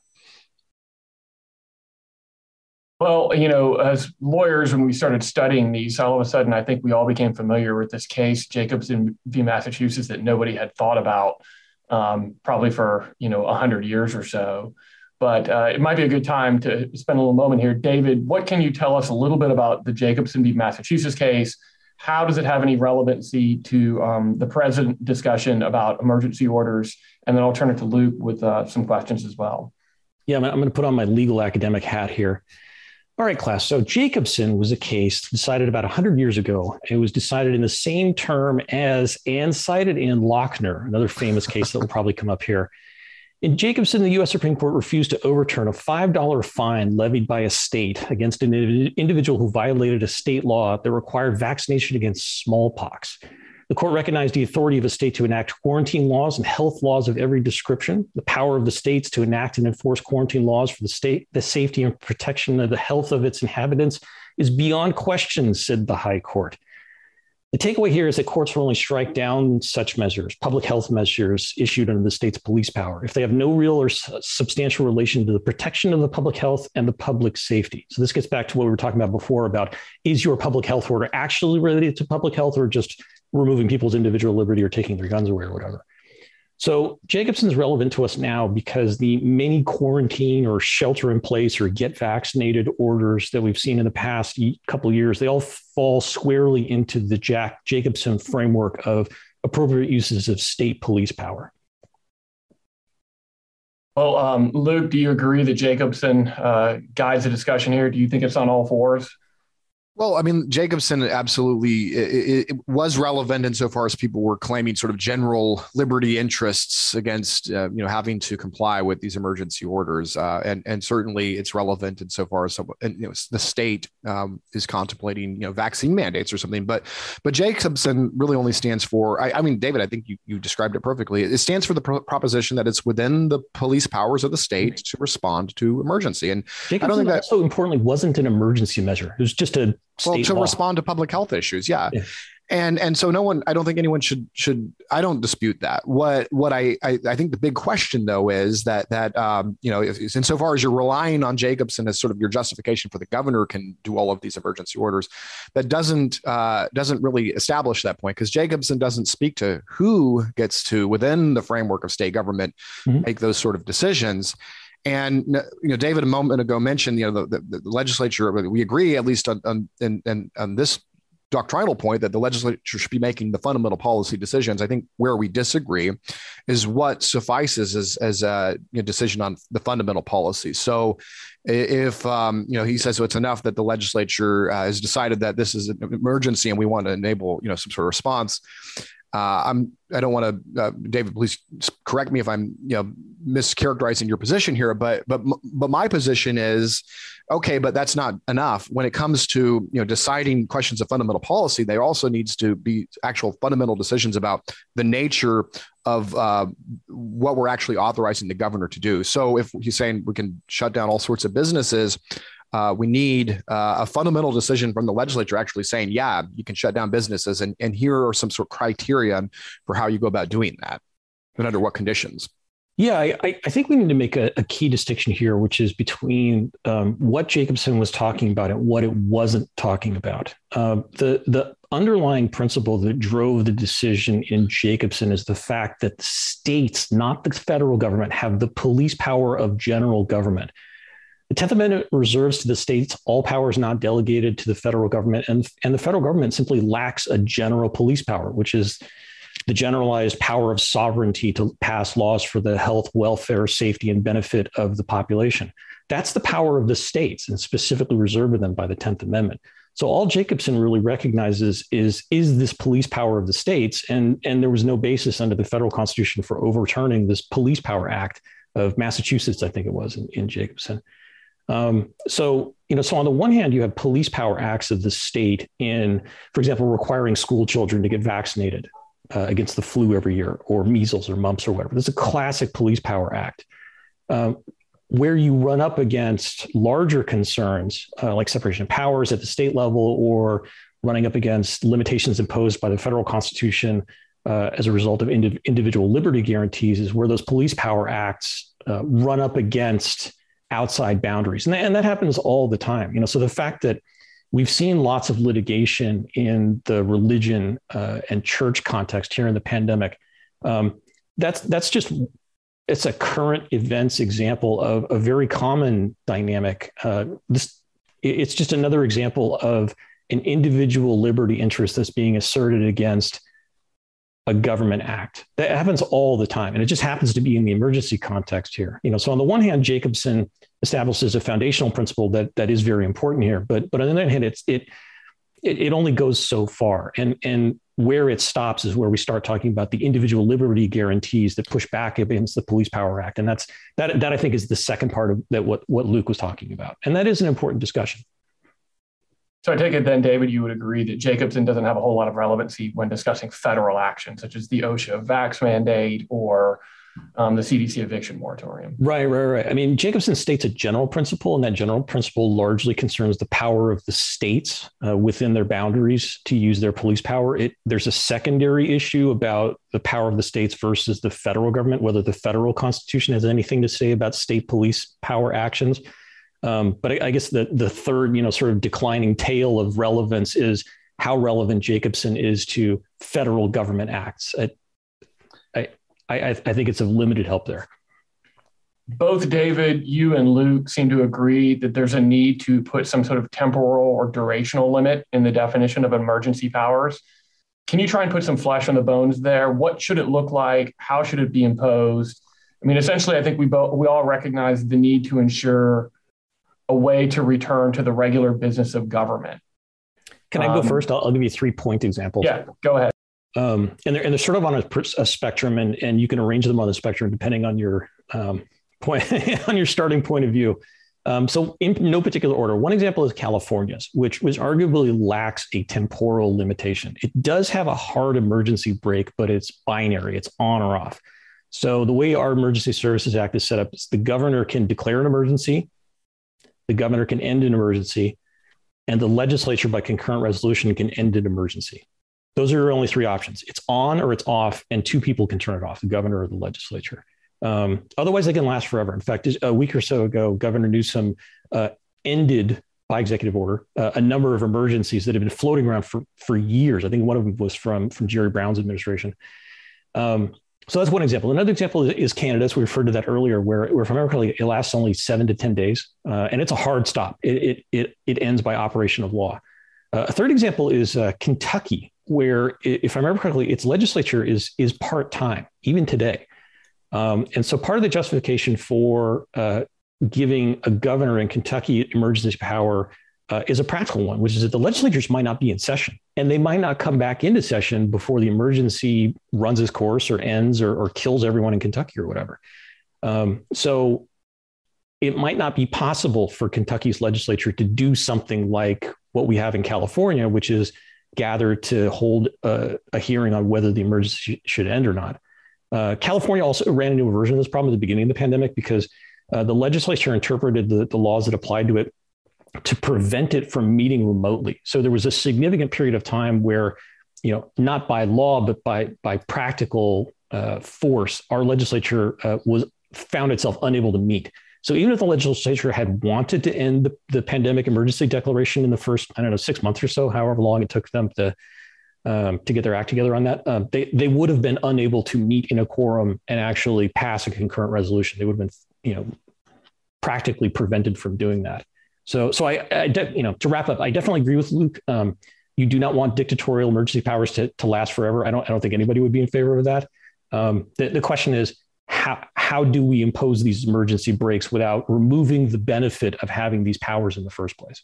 Well, you know, as lawyers, when we started studying these, all of a sudden, I think we all became familiar with this case, Jacobson v. Massachusetts, that nobody had thought about um, probably for, you know, one hundred years or so. But uh, it might be a good time to spend a little moment here. David, what can you tell us a little bit about the Jacobson v. Massachusetts case? How does it have any relevancy to um, the present discussion about emergency orders? And then I'll turn it to Luke with uh, some questions as well. Yeah, I'm going to put on my legal academic hat here. All right, class. So Jacobson was a case decided about one hundred years ago. It was decided in the same term as and cited in Lochner, another famous case that will probably come up here. In Jacobson, the U S Supreme Court refused to overturn a five dollar fine levied by a state against an individual who violated a state law that required vaccination against smallpox. The court recognized the authority of a state to enact quarantine laws and health laws of every description, the power of the states to enact and enforce quarantine laws for the state, the safety and protection of the health of its inhabitants is beyond question, said the High Court. The takeaway here is that courts will only strike down such measures, public health measures issued under the state's police power, if they have no real or substantial relation to the protection of the public health and the public safety. So this gets back to what we were talking about before about, is your public health order actually related to public health or just removing people's individual liberty or taking their guns away or whatever? So Jacobson's relevant to us now because the many quarantine or shelter in place or get vaccinated orders that we've seen in the past couple of years, they all fall squarely into the Jack Jacobson framework of appropriate uses of state police power. Well, um, Luke, do you agree that Jacobson uh, guides the discussion here? Do you think it's on all fours? Well, I mean, Jacobson absolutely it, it was relevant insofar as people were claiming sort of general liberty interests against, uh, you know, having to comply with these emergency orders. Uh, and, and certainly it's relevant insofar as some, and, you know, the state um, is contemplating, you know, vaccine mandates or something. But but Jacobson really only stands for, I, I mean, David, I think you, you described it perfectly. It stands for the pro- proposition that it's within the police powers of the state to respond to emergency. And Jacobson I don't think that also importantly wasn't an emergency measure. It was just a Well, to law. respond to public health issues. Yeah. yeah. And and so no one, I don't think anyone should, should I don't dispute that. What what I, I, I think the big question, though, is that, that um, you know, if, insofar as you're relying on Jacobson as sort of your justification for the governor can do all of these emergency orders, that doesn't uh, doesn't really establish that point, because Jacobson doesn't speak to who gets to, within the framework of state government, mm-hmm. make those sort of decisions. And, you know, David, a moment ago mentioned, you know, the, the, the legislature, we agree, at least on, on, on, on this doctrinal point, that the legislature should be making the fundamental policy decisions. I think where we disagree is what suffices as, as a you know, decision on the fundamental policy. So if, um, you know, he says, so it's enough that the legislature uh, has decided that this is an emergency and we want to enable, you know, some sort of response. Uh, I'm, I don't want to, uh, David, please correct me if I'm, you know, mischaracterizing your position here, but, but, but my position is, okay, but that's not enough. When it comes to, you know, deciding questions of fundamental policy, there also needs to be actual fundamental decisions about the nature of uh, what we're actually authorizing the governor to do. So if he's saying we can shut down all sorts of businesses, Uh, we need uh, a fundamental decision from the legislature actually saying, yeah, you can shut down businesses. And, and here are some sort of criteria for how you go about doing that and under what conditions. Yeah, I, I think we need to make a, a key distinction here, which is between um, what Jacobson was talking about and what it wasn't talking about. Uh, the, the underlying principle that drove the decision in Jacobson is the fact that the states, not the federal government, have the police power of general government. The tenth Amendment reserves to the states all powers not delegated to the federal government, and, and the federal government simply lacks a general police power, which is the generalized power of sovereignty to pass laws for the health, welfare, safety, and benefit of the population. That's the power of the states, and specifically reserved to them by the tenth Amendment. So all Jacobson really recognizes is, is this police power of the states, and, and there was no basis under the federal Constitution for overturning this Police Power Act of Massachusetts, I think it was, in, in Jacobson. Um, so, you know, so on the one hand, you have police power acts of the state in, for example, requiring school children to get vaccinated uh, against the flu every year, or measles or mumps or whatever. This is a classic police power act. Um, where you run up against larger concerns uh, like separation of powers at the state level, or running up against limitations imposed by the federal Constitution uh, as a result of indiv- individual liberty guarantees, is where those police power acts uh, run up against outside boundaries. And, th- and that happens all the time. You know, so the fact that we've seen lots of litigation in the religion uh, and church context here in the pandemic, um, that's that's just it's a current events example of a very common dynamic. Uh, this it's just another example of an individual liberty interest that's being asserted against a government act. That happens all the time, and it just happens to be in the emergency context here. You know, so on the one hand, Jacobson establishes a foundational principle that that is very important here, but but on the other hand, it's it it, it only goes so far, and and where it stops is where we start talking about the individual liberty guarantees that push back against the Police Power Act, and that's that that I think is the second part of that what what Luke was talking about, and that is an important discussion. So I take it then, David, you would agree that Jacobson doesn't have a whole lot of relevancy when discussing federal action, such as the OSHA vax mandate or um, the C D C eviction moratorium. Right, right, right. I mean, Jacobson states a general principle, and that general principle largely concerns the power of the states uh, within their boundaries to use their police power. It, there's a secondary issue about the power of the states versus the federal government, whether the federal Constitution has anything to say about state police power actions. Um, but I, I guess the the third, you know, sort of declining tail of relevance is how relevant Jacobson is to federal government acts. I, I, I, I think it's of limited help there. Both David, you and Luke seem to agree that there's a need to put some sort of temporal or durational limit in the definition of emergency powers. Can you try and put some flesh on the bones there? What should it look like? How should it be imposed? I mean, essentially, I think we both we all recognize the need to ensure a way to return to the regular business of government. Can I go um, first? I'll, I'll give you three point examples. Yeah, go ahead. Um, and they're and they're sort of on a, a spectrum, and and you can arrange them on the spectrum depending on your um, point on your starting point of view. Um, so in no particular order, one example is California's, which which arguably lacks a temporal limitation. It does have a hard emergency brake, but it's binary; it's on or off. So the way our Emergency Services Act is set up is the governor can declare an emergency, the governor can end an emergency, and the legislature by concurrent resolution can end an emergency. Those are your only three options. It's on or it's off, and two people can turn it off, the governor or the legislature. Um, otherwise, they can last forever. In fact, a week or so ago, Governor Newsom uh, ended by executive order uh, a number of emergencies that have been floating around for, for years. I think one of them was from, from Jerry Brown's administration. Um, so that's one example. Another example is, is Canada. So we referred to that earlier, where, where if I remember correctly, it lasts only seven to ten days, uh, and it's a hard stop. It, it, it, it ends by operation of law. Uh, a third example is uh, Kentucky, where, if I remember correctly, its legislature is, is part-time, even today. Um, and so part of the justification for uh, giving a governor in Kentucky emergency power uh, is a practical one, which is that the legislatures might not be in session, and they might not come back into session before the emergency runs its course or ends or, or kills everyone in Kentucky or whatever. Um, so it might not be possible for Kentucky's legislature to do something like what we have in California, which is gather to hold a, a hearing on whether the emergency should end or not. Uh, California also ran into a version of this problem at the beginning of the pandemic because uh, the legislature interpreted the, the laws that applied to it to prevent it from meeting remotely. So there was a significant period of time where, you know, not by law, but by, by practical uh, force, our legislature uh, was found itself unable to meet. So even if the legislature had wanted to end the, the pandemic emergency declaration in the first, I don't know, six months or so, however long it took them to um, to get their act together on that, um, they they would have been unable to meet in a quorum and actually pass a concurrent resolution. They would have been, you know, practically prevented from doing that. So, so I, I de- you know, to wrap up, I definitely agree with Luke. Um, you do not want dictatorial emergency powers to, to last forever. I don't, I don't think anybody would be in favor of that. Um, the, the question is, how, how do we impose these emergency breaks without removing the benefit of having these powers in the first place?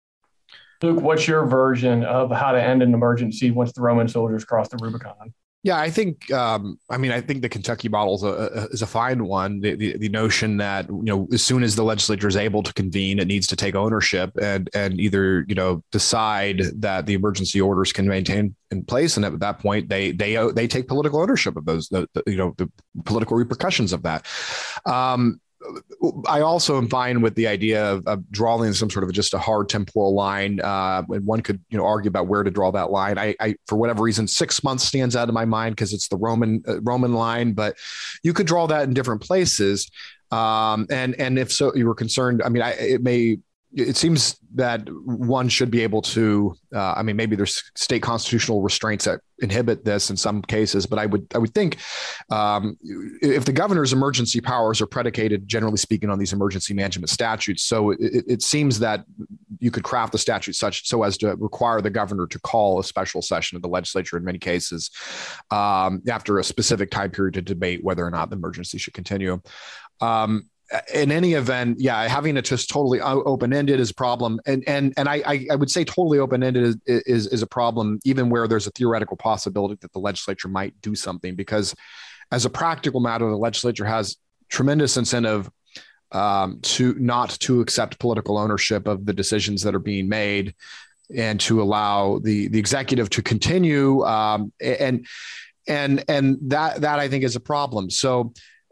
Luke, what's your version of how to end an emergency once the Roman soldiers cross the Rubicon? Yeah, I think, um, I mean, I think the Kentucky model is a, is a fine one. The, the, the notion that, you know, as soon as the legislature is able to convene, it needs to take ownership and, and either, you know, decide that the emergency orders can maintain in place. And at that point, they, they, they take political ownership of those, the, the, you know, the political repercussions of that. Um, I also am fine with the idea of, of drawing some sort of just a hard temporal line. Uh, and one could, you know, argue about where to draw that line. I, I for whatever reason, six months stands out of my mind because it's the Roman uh, Roman line, but you could draw that in different places. Um, and and if so, you were concerned. I mean, I, it may. It seems that one should be able to, uh, I mean, maybe there's state constitutional restraints that inhibit this in some cases, but I would I would think um, if the governor's emergency powers are predicated, generally speaking, on these emergency management statutes, so it, it seems that you could craft the statute such so as to require the governor to call a special session of the legislature in many cases um, after a specific time period to debate whether or not the emergency should continue. Um, In any event, yeah, having it just totally open-ended is a problem. And and and I I would say totally open-ended is, is is a problem, even where there's a theoretical possibility that the legislature might do something, because as a practical matter, the legislature has tremendous incentive um, to not to accept political ownership of the decisions that are being made and to allow the the executive to continue. Um, and and and that that I think is a problem. So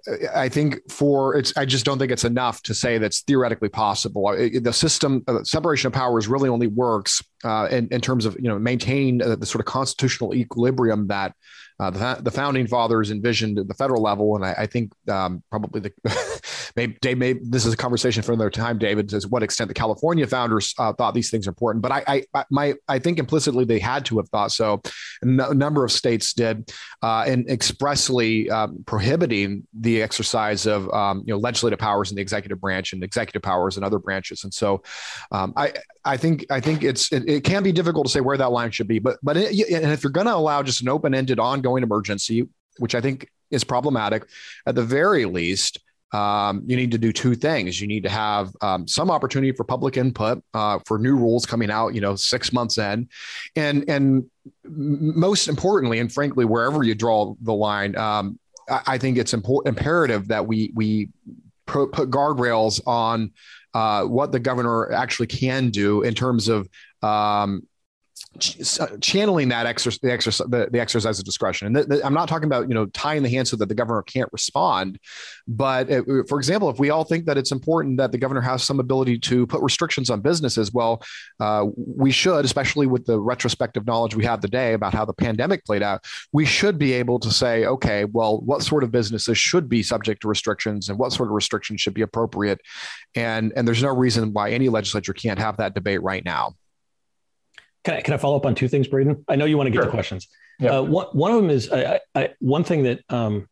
I think for it's, I just don't think it's enough to say that's theoretically possible. The system, uh, separation of powers really only works uh, in, in terms of, you know, maintaining uh, the sort of constitutional equilibrium that uh, the, the founding fathers envisioned at the federal level. And I, I think um, probably the, maybe, Dave, maybe this is a conversation for another time, David, to what extent the California founders uh, thought these things are important. But I, I, my, I think implicitly they had to have thought so. A number of states did, uh, and expressly um, prohibiting the exercise of um, you know, legislative powers in the executive branch and executive powers in other branches. And so um, I, I think I think it's it, it can be difficult to say where that line should be. But but it, and if you're going to allow just an open-ended ongoing emergency, which I think is problematic, at the very least, Um, you need to do two things. You need to have um, some opportunity for public input uh, for new rules coming out, you know, six months in, and and most importantly, and frankly, wherever you draw the line, um, I, I think it's important imperative that we we pro- put guardrails on uh, what the governor actually can do in terms of um, channeling that exercise, the exercise, the, the exercise of discretion. And th- th- I'm not talking about, you know, tying the hands so that the governor can't respond. But it, for example, if we all think that it's important that the governor has some ability to put restrictions on businesses, well, uh, we should, especially with the retrospective knowledge we have today about how the pandemic played out, we should be able to say, okay, well, what sort of businesses should be subject to restrictions and what sort of restrictions should be appropriate. And, and there's no reason why any legislature can't have that debate right now. Can I, can I follow up on two things, Braden? I know you want to get sure. to questions. Yeah. Uh, one, one of them is I, I, one thing that um,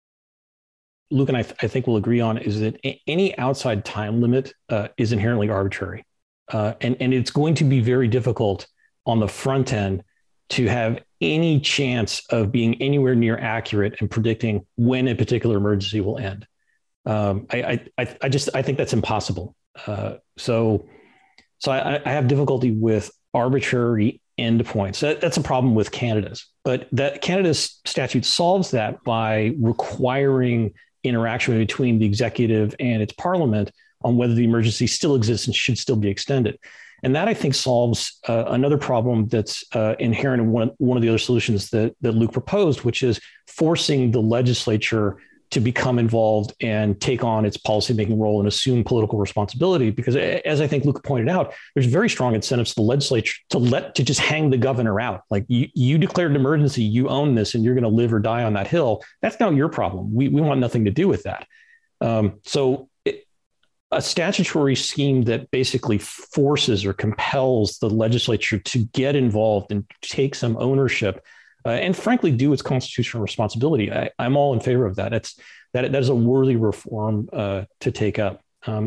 Luke and I, th- I think will agree on is that a- any outside time limit uh, is inherently arbitrary. Uh, and, and it's going to be very difficult on the front end to have any chance of being anywhere near accurate and predicting when a particular emergency will end. Um, I, I, I just, I think that's impossible. Uh, so, so I, I have difficulty with arbitrary endpoints. That, that's a problem with Canada's, but that Canada's statute solves that by requiring interaction between the executive and its parliament on whether the emergency still exists and should still be extended. And that, I think, solves uh, another problem that's uh, inherent in one, one of the other solutions that, that Luke proposed, which is forcing the legislature to become involved and take on its policymaking role and assume political responsibility. Because as I think Luke pointed out, there's very strong incentives to the legislature to let to just hang the governor out. Like you, you declared an emergency, you own this, and you're going to live or die on that hill. That's not your problem. We we want nothing to do with that. Um, so it, a statutory scheme that basically forces or compels the legislature to get involved and take some ownership Uh, and frankly, do its constitutional responsibility. I, I'm all in favor of that. It's that that is a worthy reform uh, to take up. Um,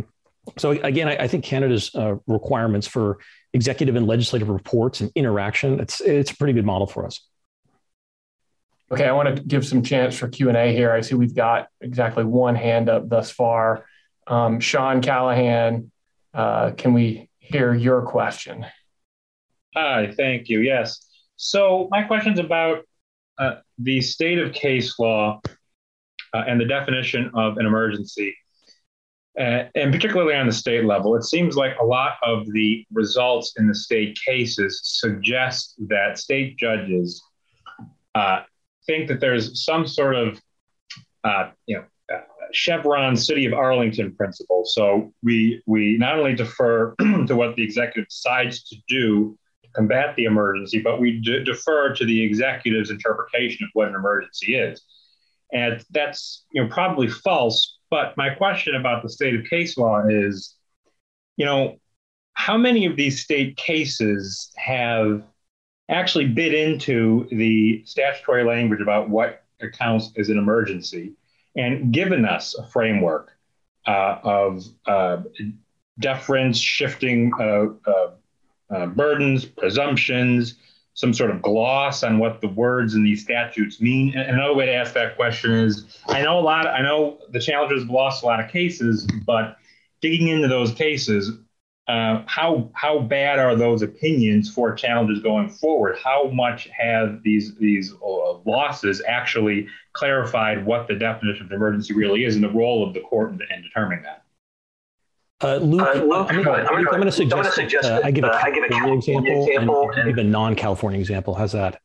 So again, I, I think Canada's uh, requirements for executive and legislative reports and interaction, it's, it's a pretty good model for us. Okay, I want to give some chance for Q and A here. I see we've got exactly one hand up thus far. Um, Sean Callahan, uh, can we hear your question? Hi, thank you. Yes. So my question's about uh, the state of case law uh, and the definition of an emergency, uh, and particularly on the state level. It seems like a lot of the results in the state cases suggest that state judges uh, think that there's some sort of, uh, you know, uh, Chevron City of Arlington principle. So we we not only defer to what the executive decides to do to combat the emergency, but we d- defer to the executive's interpretation of what an emergency is. And that's, you know, probably false. But my question about the state of case law is, you know, how many of these state cases have actually bid into the statutory language about what accounts as an emergency and given us a framework uh, of uh, deference, shifting uh, uh, uh, burdens, presumptions, some sort of gloss on what the words in these statutes mean? And another way to ask that question is, I know a lot, I know the challengers have lost a lot of cases, but digging into those cases, Uh, how how bad are those opinions for challenges going forward? How much have these these uh, losses actually clarified what the definition of emergency really is and the role of the court in, in determining that? Uh, Luke, uh, Luke, I'm going to suggest, suggest uh, I give a California example, example and, and give a non-California example. How's that?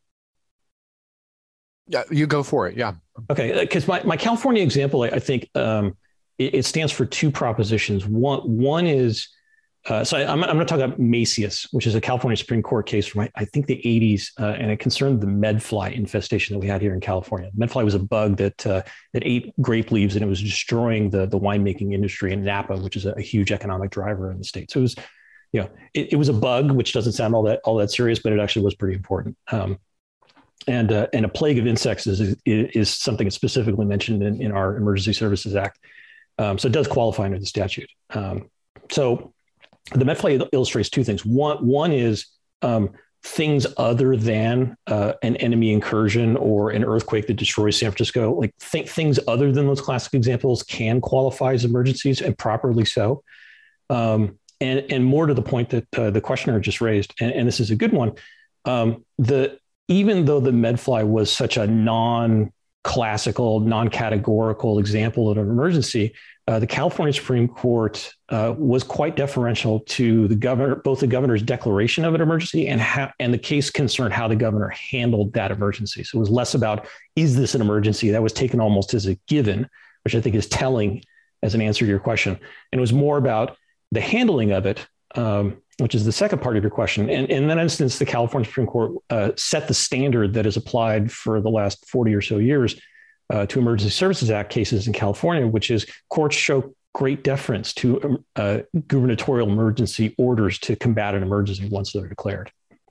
Yeah, you go for it. Yeah. Okay, because my, my California example, I, I think um, it, it stands for two propositions. One one is Uh, so I, I'm, I'm going to talk about Macias, which is a California Supreme Court case from, I, I think, the eighties, uh, and it concerned the medfly infestation that we had here in California. Medfly was a bug that uh, that ate grape leaves, and it was destroying the the winemaking industry in Napa, which is a, a huge economic driver in the state. So it was, you know, it, it was a bug, which doesn't sound all that all that serious, but it actually was pretty important. Um, and uh, and a plague of insects is is, is something that's specifically mentioned in, in our Emergency Services Act. Um, so it does qualify under the statute. Um, so the medfly illustrates two things. One, one is um, things other than uh, an enemy incursion or an earthquake that destroys San Francisco. Like th- things other than those classic examples can qualify as emergencies, and properly so. Um, and and more to the point that uh, the questioner just raised, and, and this is a good one. Um, the even though the medfly was such a non-classical, non-categorical example of an emergency, Uh, the California Supreme Court uh, was quite deferential to the governor, both the governor's declaration of an emergency and how, and the case concerned how the governor handled that emergency. So it was less about, is this an emergency? That was taken almost as a given, which I think is telling as an answer to your question. And it was more about the handling of it, um, which is the second part of your question. And in that instance, the California Supreme Court uh, set the standard that is applied for the last forty or so years Uh, to Emergency Services Act cases in California, which is courts show great deference to uh, gubernatorial emergency orders to combat an emergency once they're declared.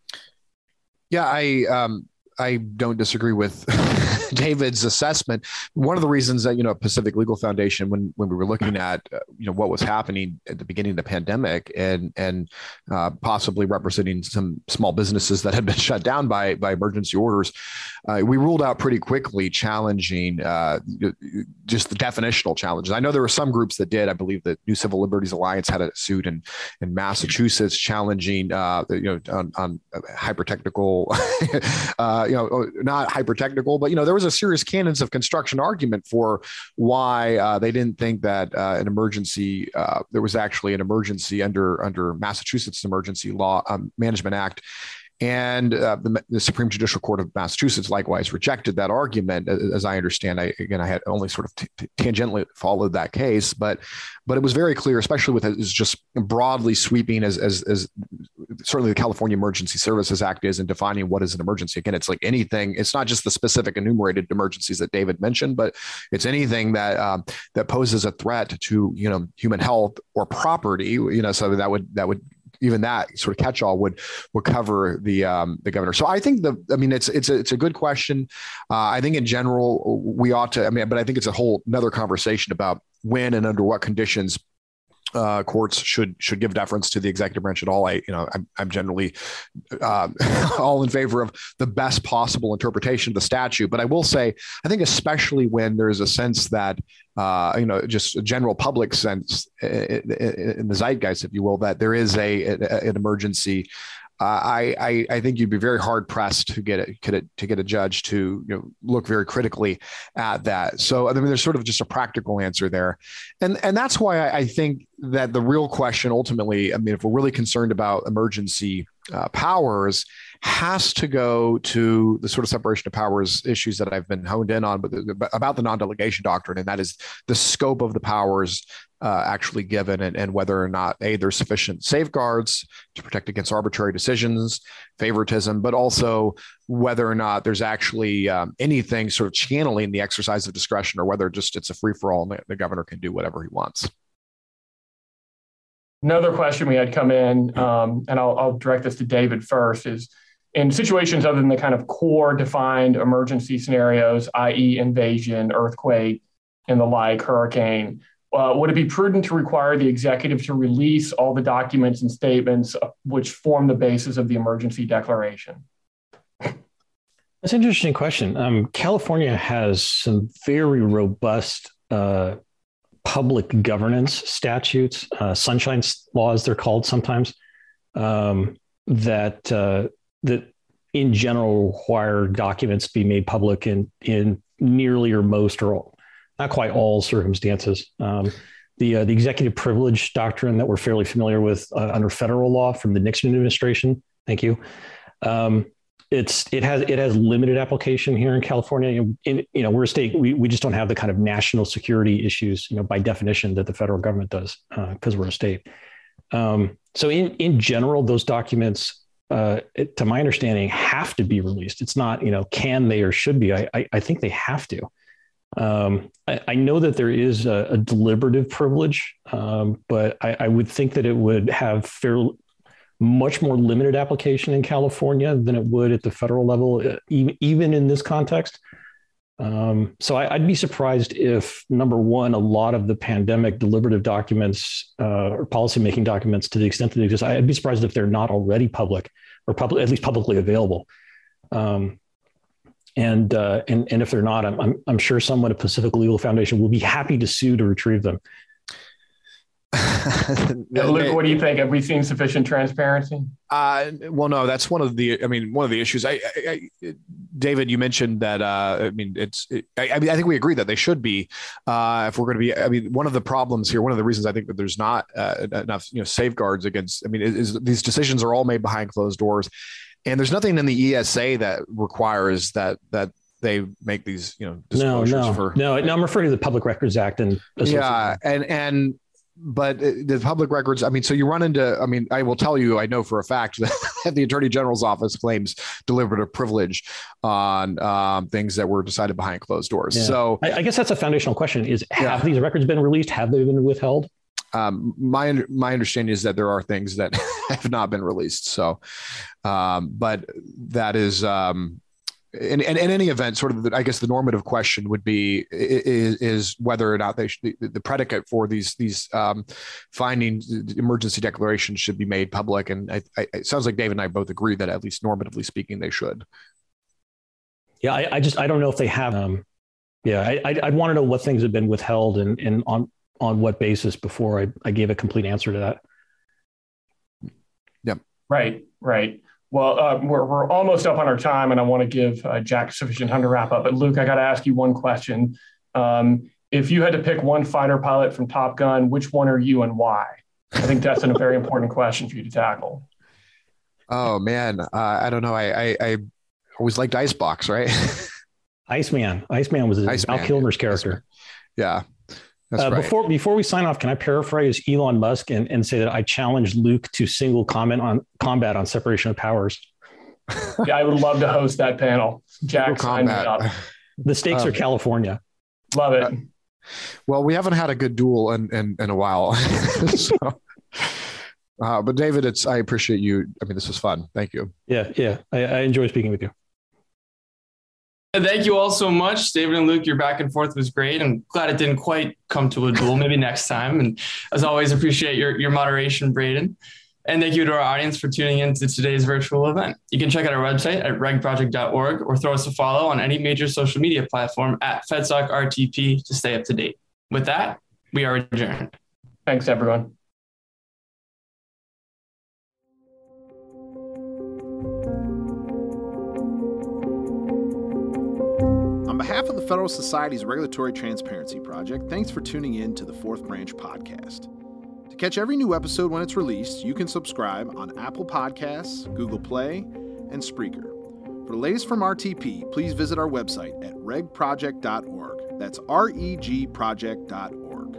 Yeah, I um, I don't disagree with David's assessment. One of the reasons that, you know, Pacific Legal Foundation, when when we were looking at, uh, you know, what was happening at the beginning of the pandemic and and uh, possibly representing some small businesses that had been shut down by by emergency orders, uh, we ruled out pretty quickly challenging uh, just the definitional challenges. I know there were some groups that did. I believe the New Civil Liberties Alliance had a suit in in Massachusetts challenging, uh, you know, on, on hyper-technical, uh, you know, not hyper-technical, but, you know, there was a serious canons of construction argument for why uh, they didn't think that uh, an emergency, uh, there was actually an emergency under under Massachusetts Emergency Law um, Management Act. And uh, the, the Supreme Judicial Court of Massachusetts likewise rejected that argument. As I understand, I, again, I had only sort of t- t- tangentially followed that case, but but it was very clear, especially with it is just broadly sweeping as, as as certainly the California Emergency Services Act is in defining what is an emergency. Again, it's like anything. It's not just the specific enumerated emergencies that David mentioned, but it's anything that um, that poses a threat to, you know, human health or property. You know, so that would that would. Even that sort of catch-all would would cover the um, the governor. So I think the I mean it's it's a, it's a good question. Uh, I think in general we ought to. I mean, but I think it's a whole another conversation about when and under what conditions uh, courts should should give deference to the executive branch at all. I, you know, I'm, I'm generally uh, all in favor of the best possible interpretation of the statute. But I will say, I think especially when there's a sense that, uh, you know, just a general public sense in the zeitgeist, if you will, that there is a, a an emergency. Uh, I, I I think you'd be very hard pressed to get it, get it to get a judge to, you know, look very critically at that. So I mean, there's sort of just a practical answer there, and and that's why I, I think that the real question ultimately, I mean, if we're really concerned about emergency uh, powers, has to go to the sort of separation of powers issues that I've been honed in on, but the, about the non-delegation doctrine, and that is the scope of the powers Uh, actually given, and, and whether or not, A, there's sufficient safeguards to protect against arbitrary decisions, favoritism, but also whether or not there's actually um, anything sort of channeling the exercise of discretion, or whether just it's a free-for-all and the, the governor can do whatever he wants. Another question we had come in, um, and I'll, I'll direct this to David first, is in situations other than the kind of core defined emergency scenarios, that is invasion, earthquake, and the like, hurricane, Uh, would it be prudent to require the executive to release all the documents and statements which form the basis of the emergency declaration? That's an interesting question. Um, California has some very robust uh, public governance statutes, uh, sunshine laws, they're called sometimes, um, that uh, that in general require documents be made public in in nearly or most or all, not quite all circumstances. Um, the uh, the executive privilege doctrine that we're fairly familiar with uh, under federal law from the Nixon administration. Thank you. Um, it's it has it has limited application here in California. In, in, you know, we're a state. We we just don't have the kind of national security issues, you know, by definition that the federal government does because uh, we're a state. Um, so in in general, those documents, uh, it, to my understanding, have to be released. It's not, you know, can they or should be. I I, I think they have to. Um, I, I know that there is a, a deliberative privilege, um, but I, I would think that it would have fairly much more limited application in California than it would at the federal level, even, even in this context. Um, so I, I'd be surprised if, number one, a lot of the pandemic deliberative documents uh, or policymaking documents, to the extent that they exist, I'd be surprised if they're not already public or public, at least publicly available. Um, And, uh, and and if they're not, I'm, I'm I'm sure someone at Pacific Legal Foundation will be happy to sue to retrieve them. Yeah, Luke, what do you think? Have we seen sufficient transparency? Uh, well, no, that's one of the, I mean, one of the issues. I, I, I David, you mentioned that. Uh, I mean, it's. It, I, I mean, I think we agree that they should be. Uh, if we're going to be, I mean, one of the problems here, one of the reasons I think that there's not uh, enough, you know, safeguards against. I mean, is, is these decisions are all made behind closed doors. And there's nothing in the E S A that requires that that they make these, you know, disclosures no, no, for. No, no, I'm referring to the Public Records Act and. Yeah, and and but the public records. I mean, so you run into. I mean, I will tell you, I know for a fact that the Attorney General's office claims deliberative privilege on um, things that were decided behind closed doors. Yeah. So I, I guess that's a foundational question: is have yeah. these records been released? Have they been withheld? Um, my my understanding is that there are things that have not been released. So, um, but that is, um, in, in, in any event, sort of, the, I guess the normative question would be is, is whether or not they should, the, the predicate for these these um, findings, the emergency declarations should be made public. And I, I, it sounds like David and I both agree that at least normatively speaking, they should. Yeah, I, I just I don't know if they have. Um, yeah, I I'd, I'd want to know what things have been withheld and and on. on what basis before I, I gave a complete answer to that. Yep. Right, right. Well, uh, we're, we're almost up on our time, and I want to give uh, Jack sufficient time to wrap up. But Luke, I got to ask you one question. Um, if you had to pick one fighter pilot from Top Gun, which one are you and why? I think that's a very important question for you to tackle. Oh, man. Uh, I don't know. I, I, I always liked Icebox, right? Iceman. Iceman was Val Kilmer's character. Yeah. That's uh, right. Before before we sign off, can I paraphrase Elon Musk and, and say that I challenge Luke to single comment on combat on separation of powers? Yeah, I would love to host that panel. Jack, sign me up. The stakes um, are California. Love it. Uh, well, we haven't had a good duel in in, in a while. so, uh, but David, it's I appreciate you. I mean, this was fun. Thank you. Yeah, yeah. I, I enjoy speaking with you. And thank you all so much. David and Luke, your back and forth was great. I'm glad it didn't quite come to a duel. Maybe next time. And as always, appreciate your, your moderation, Braden. And thank you to our audience for tuning in to today's virtual event. You can check out our website at reg project dot org or throw us a follow on any major social media platform at FedSoc R T P to stay up to date. With that, we are adjourned. Thanks, everyone. On behalf of the Federal Society's Regulatory Transparency Project, thanks for tuning in to the Fourth Branch podcast. To catch every new episode when it's released, you can subscribe on Apple Podcasts, Google Play, and Spreaker. For the latest from R T P, please visit our website at reg project dot org. That's R E G project dot org.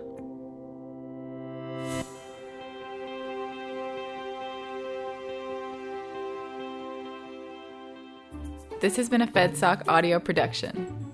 This has been a FedSoc audio production.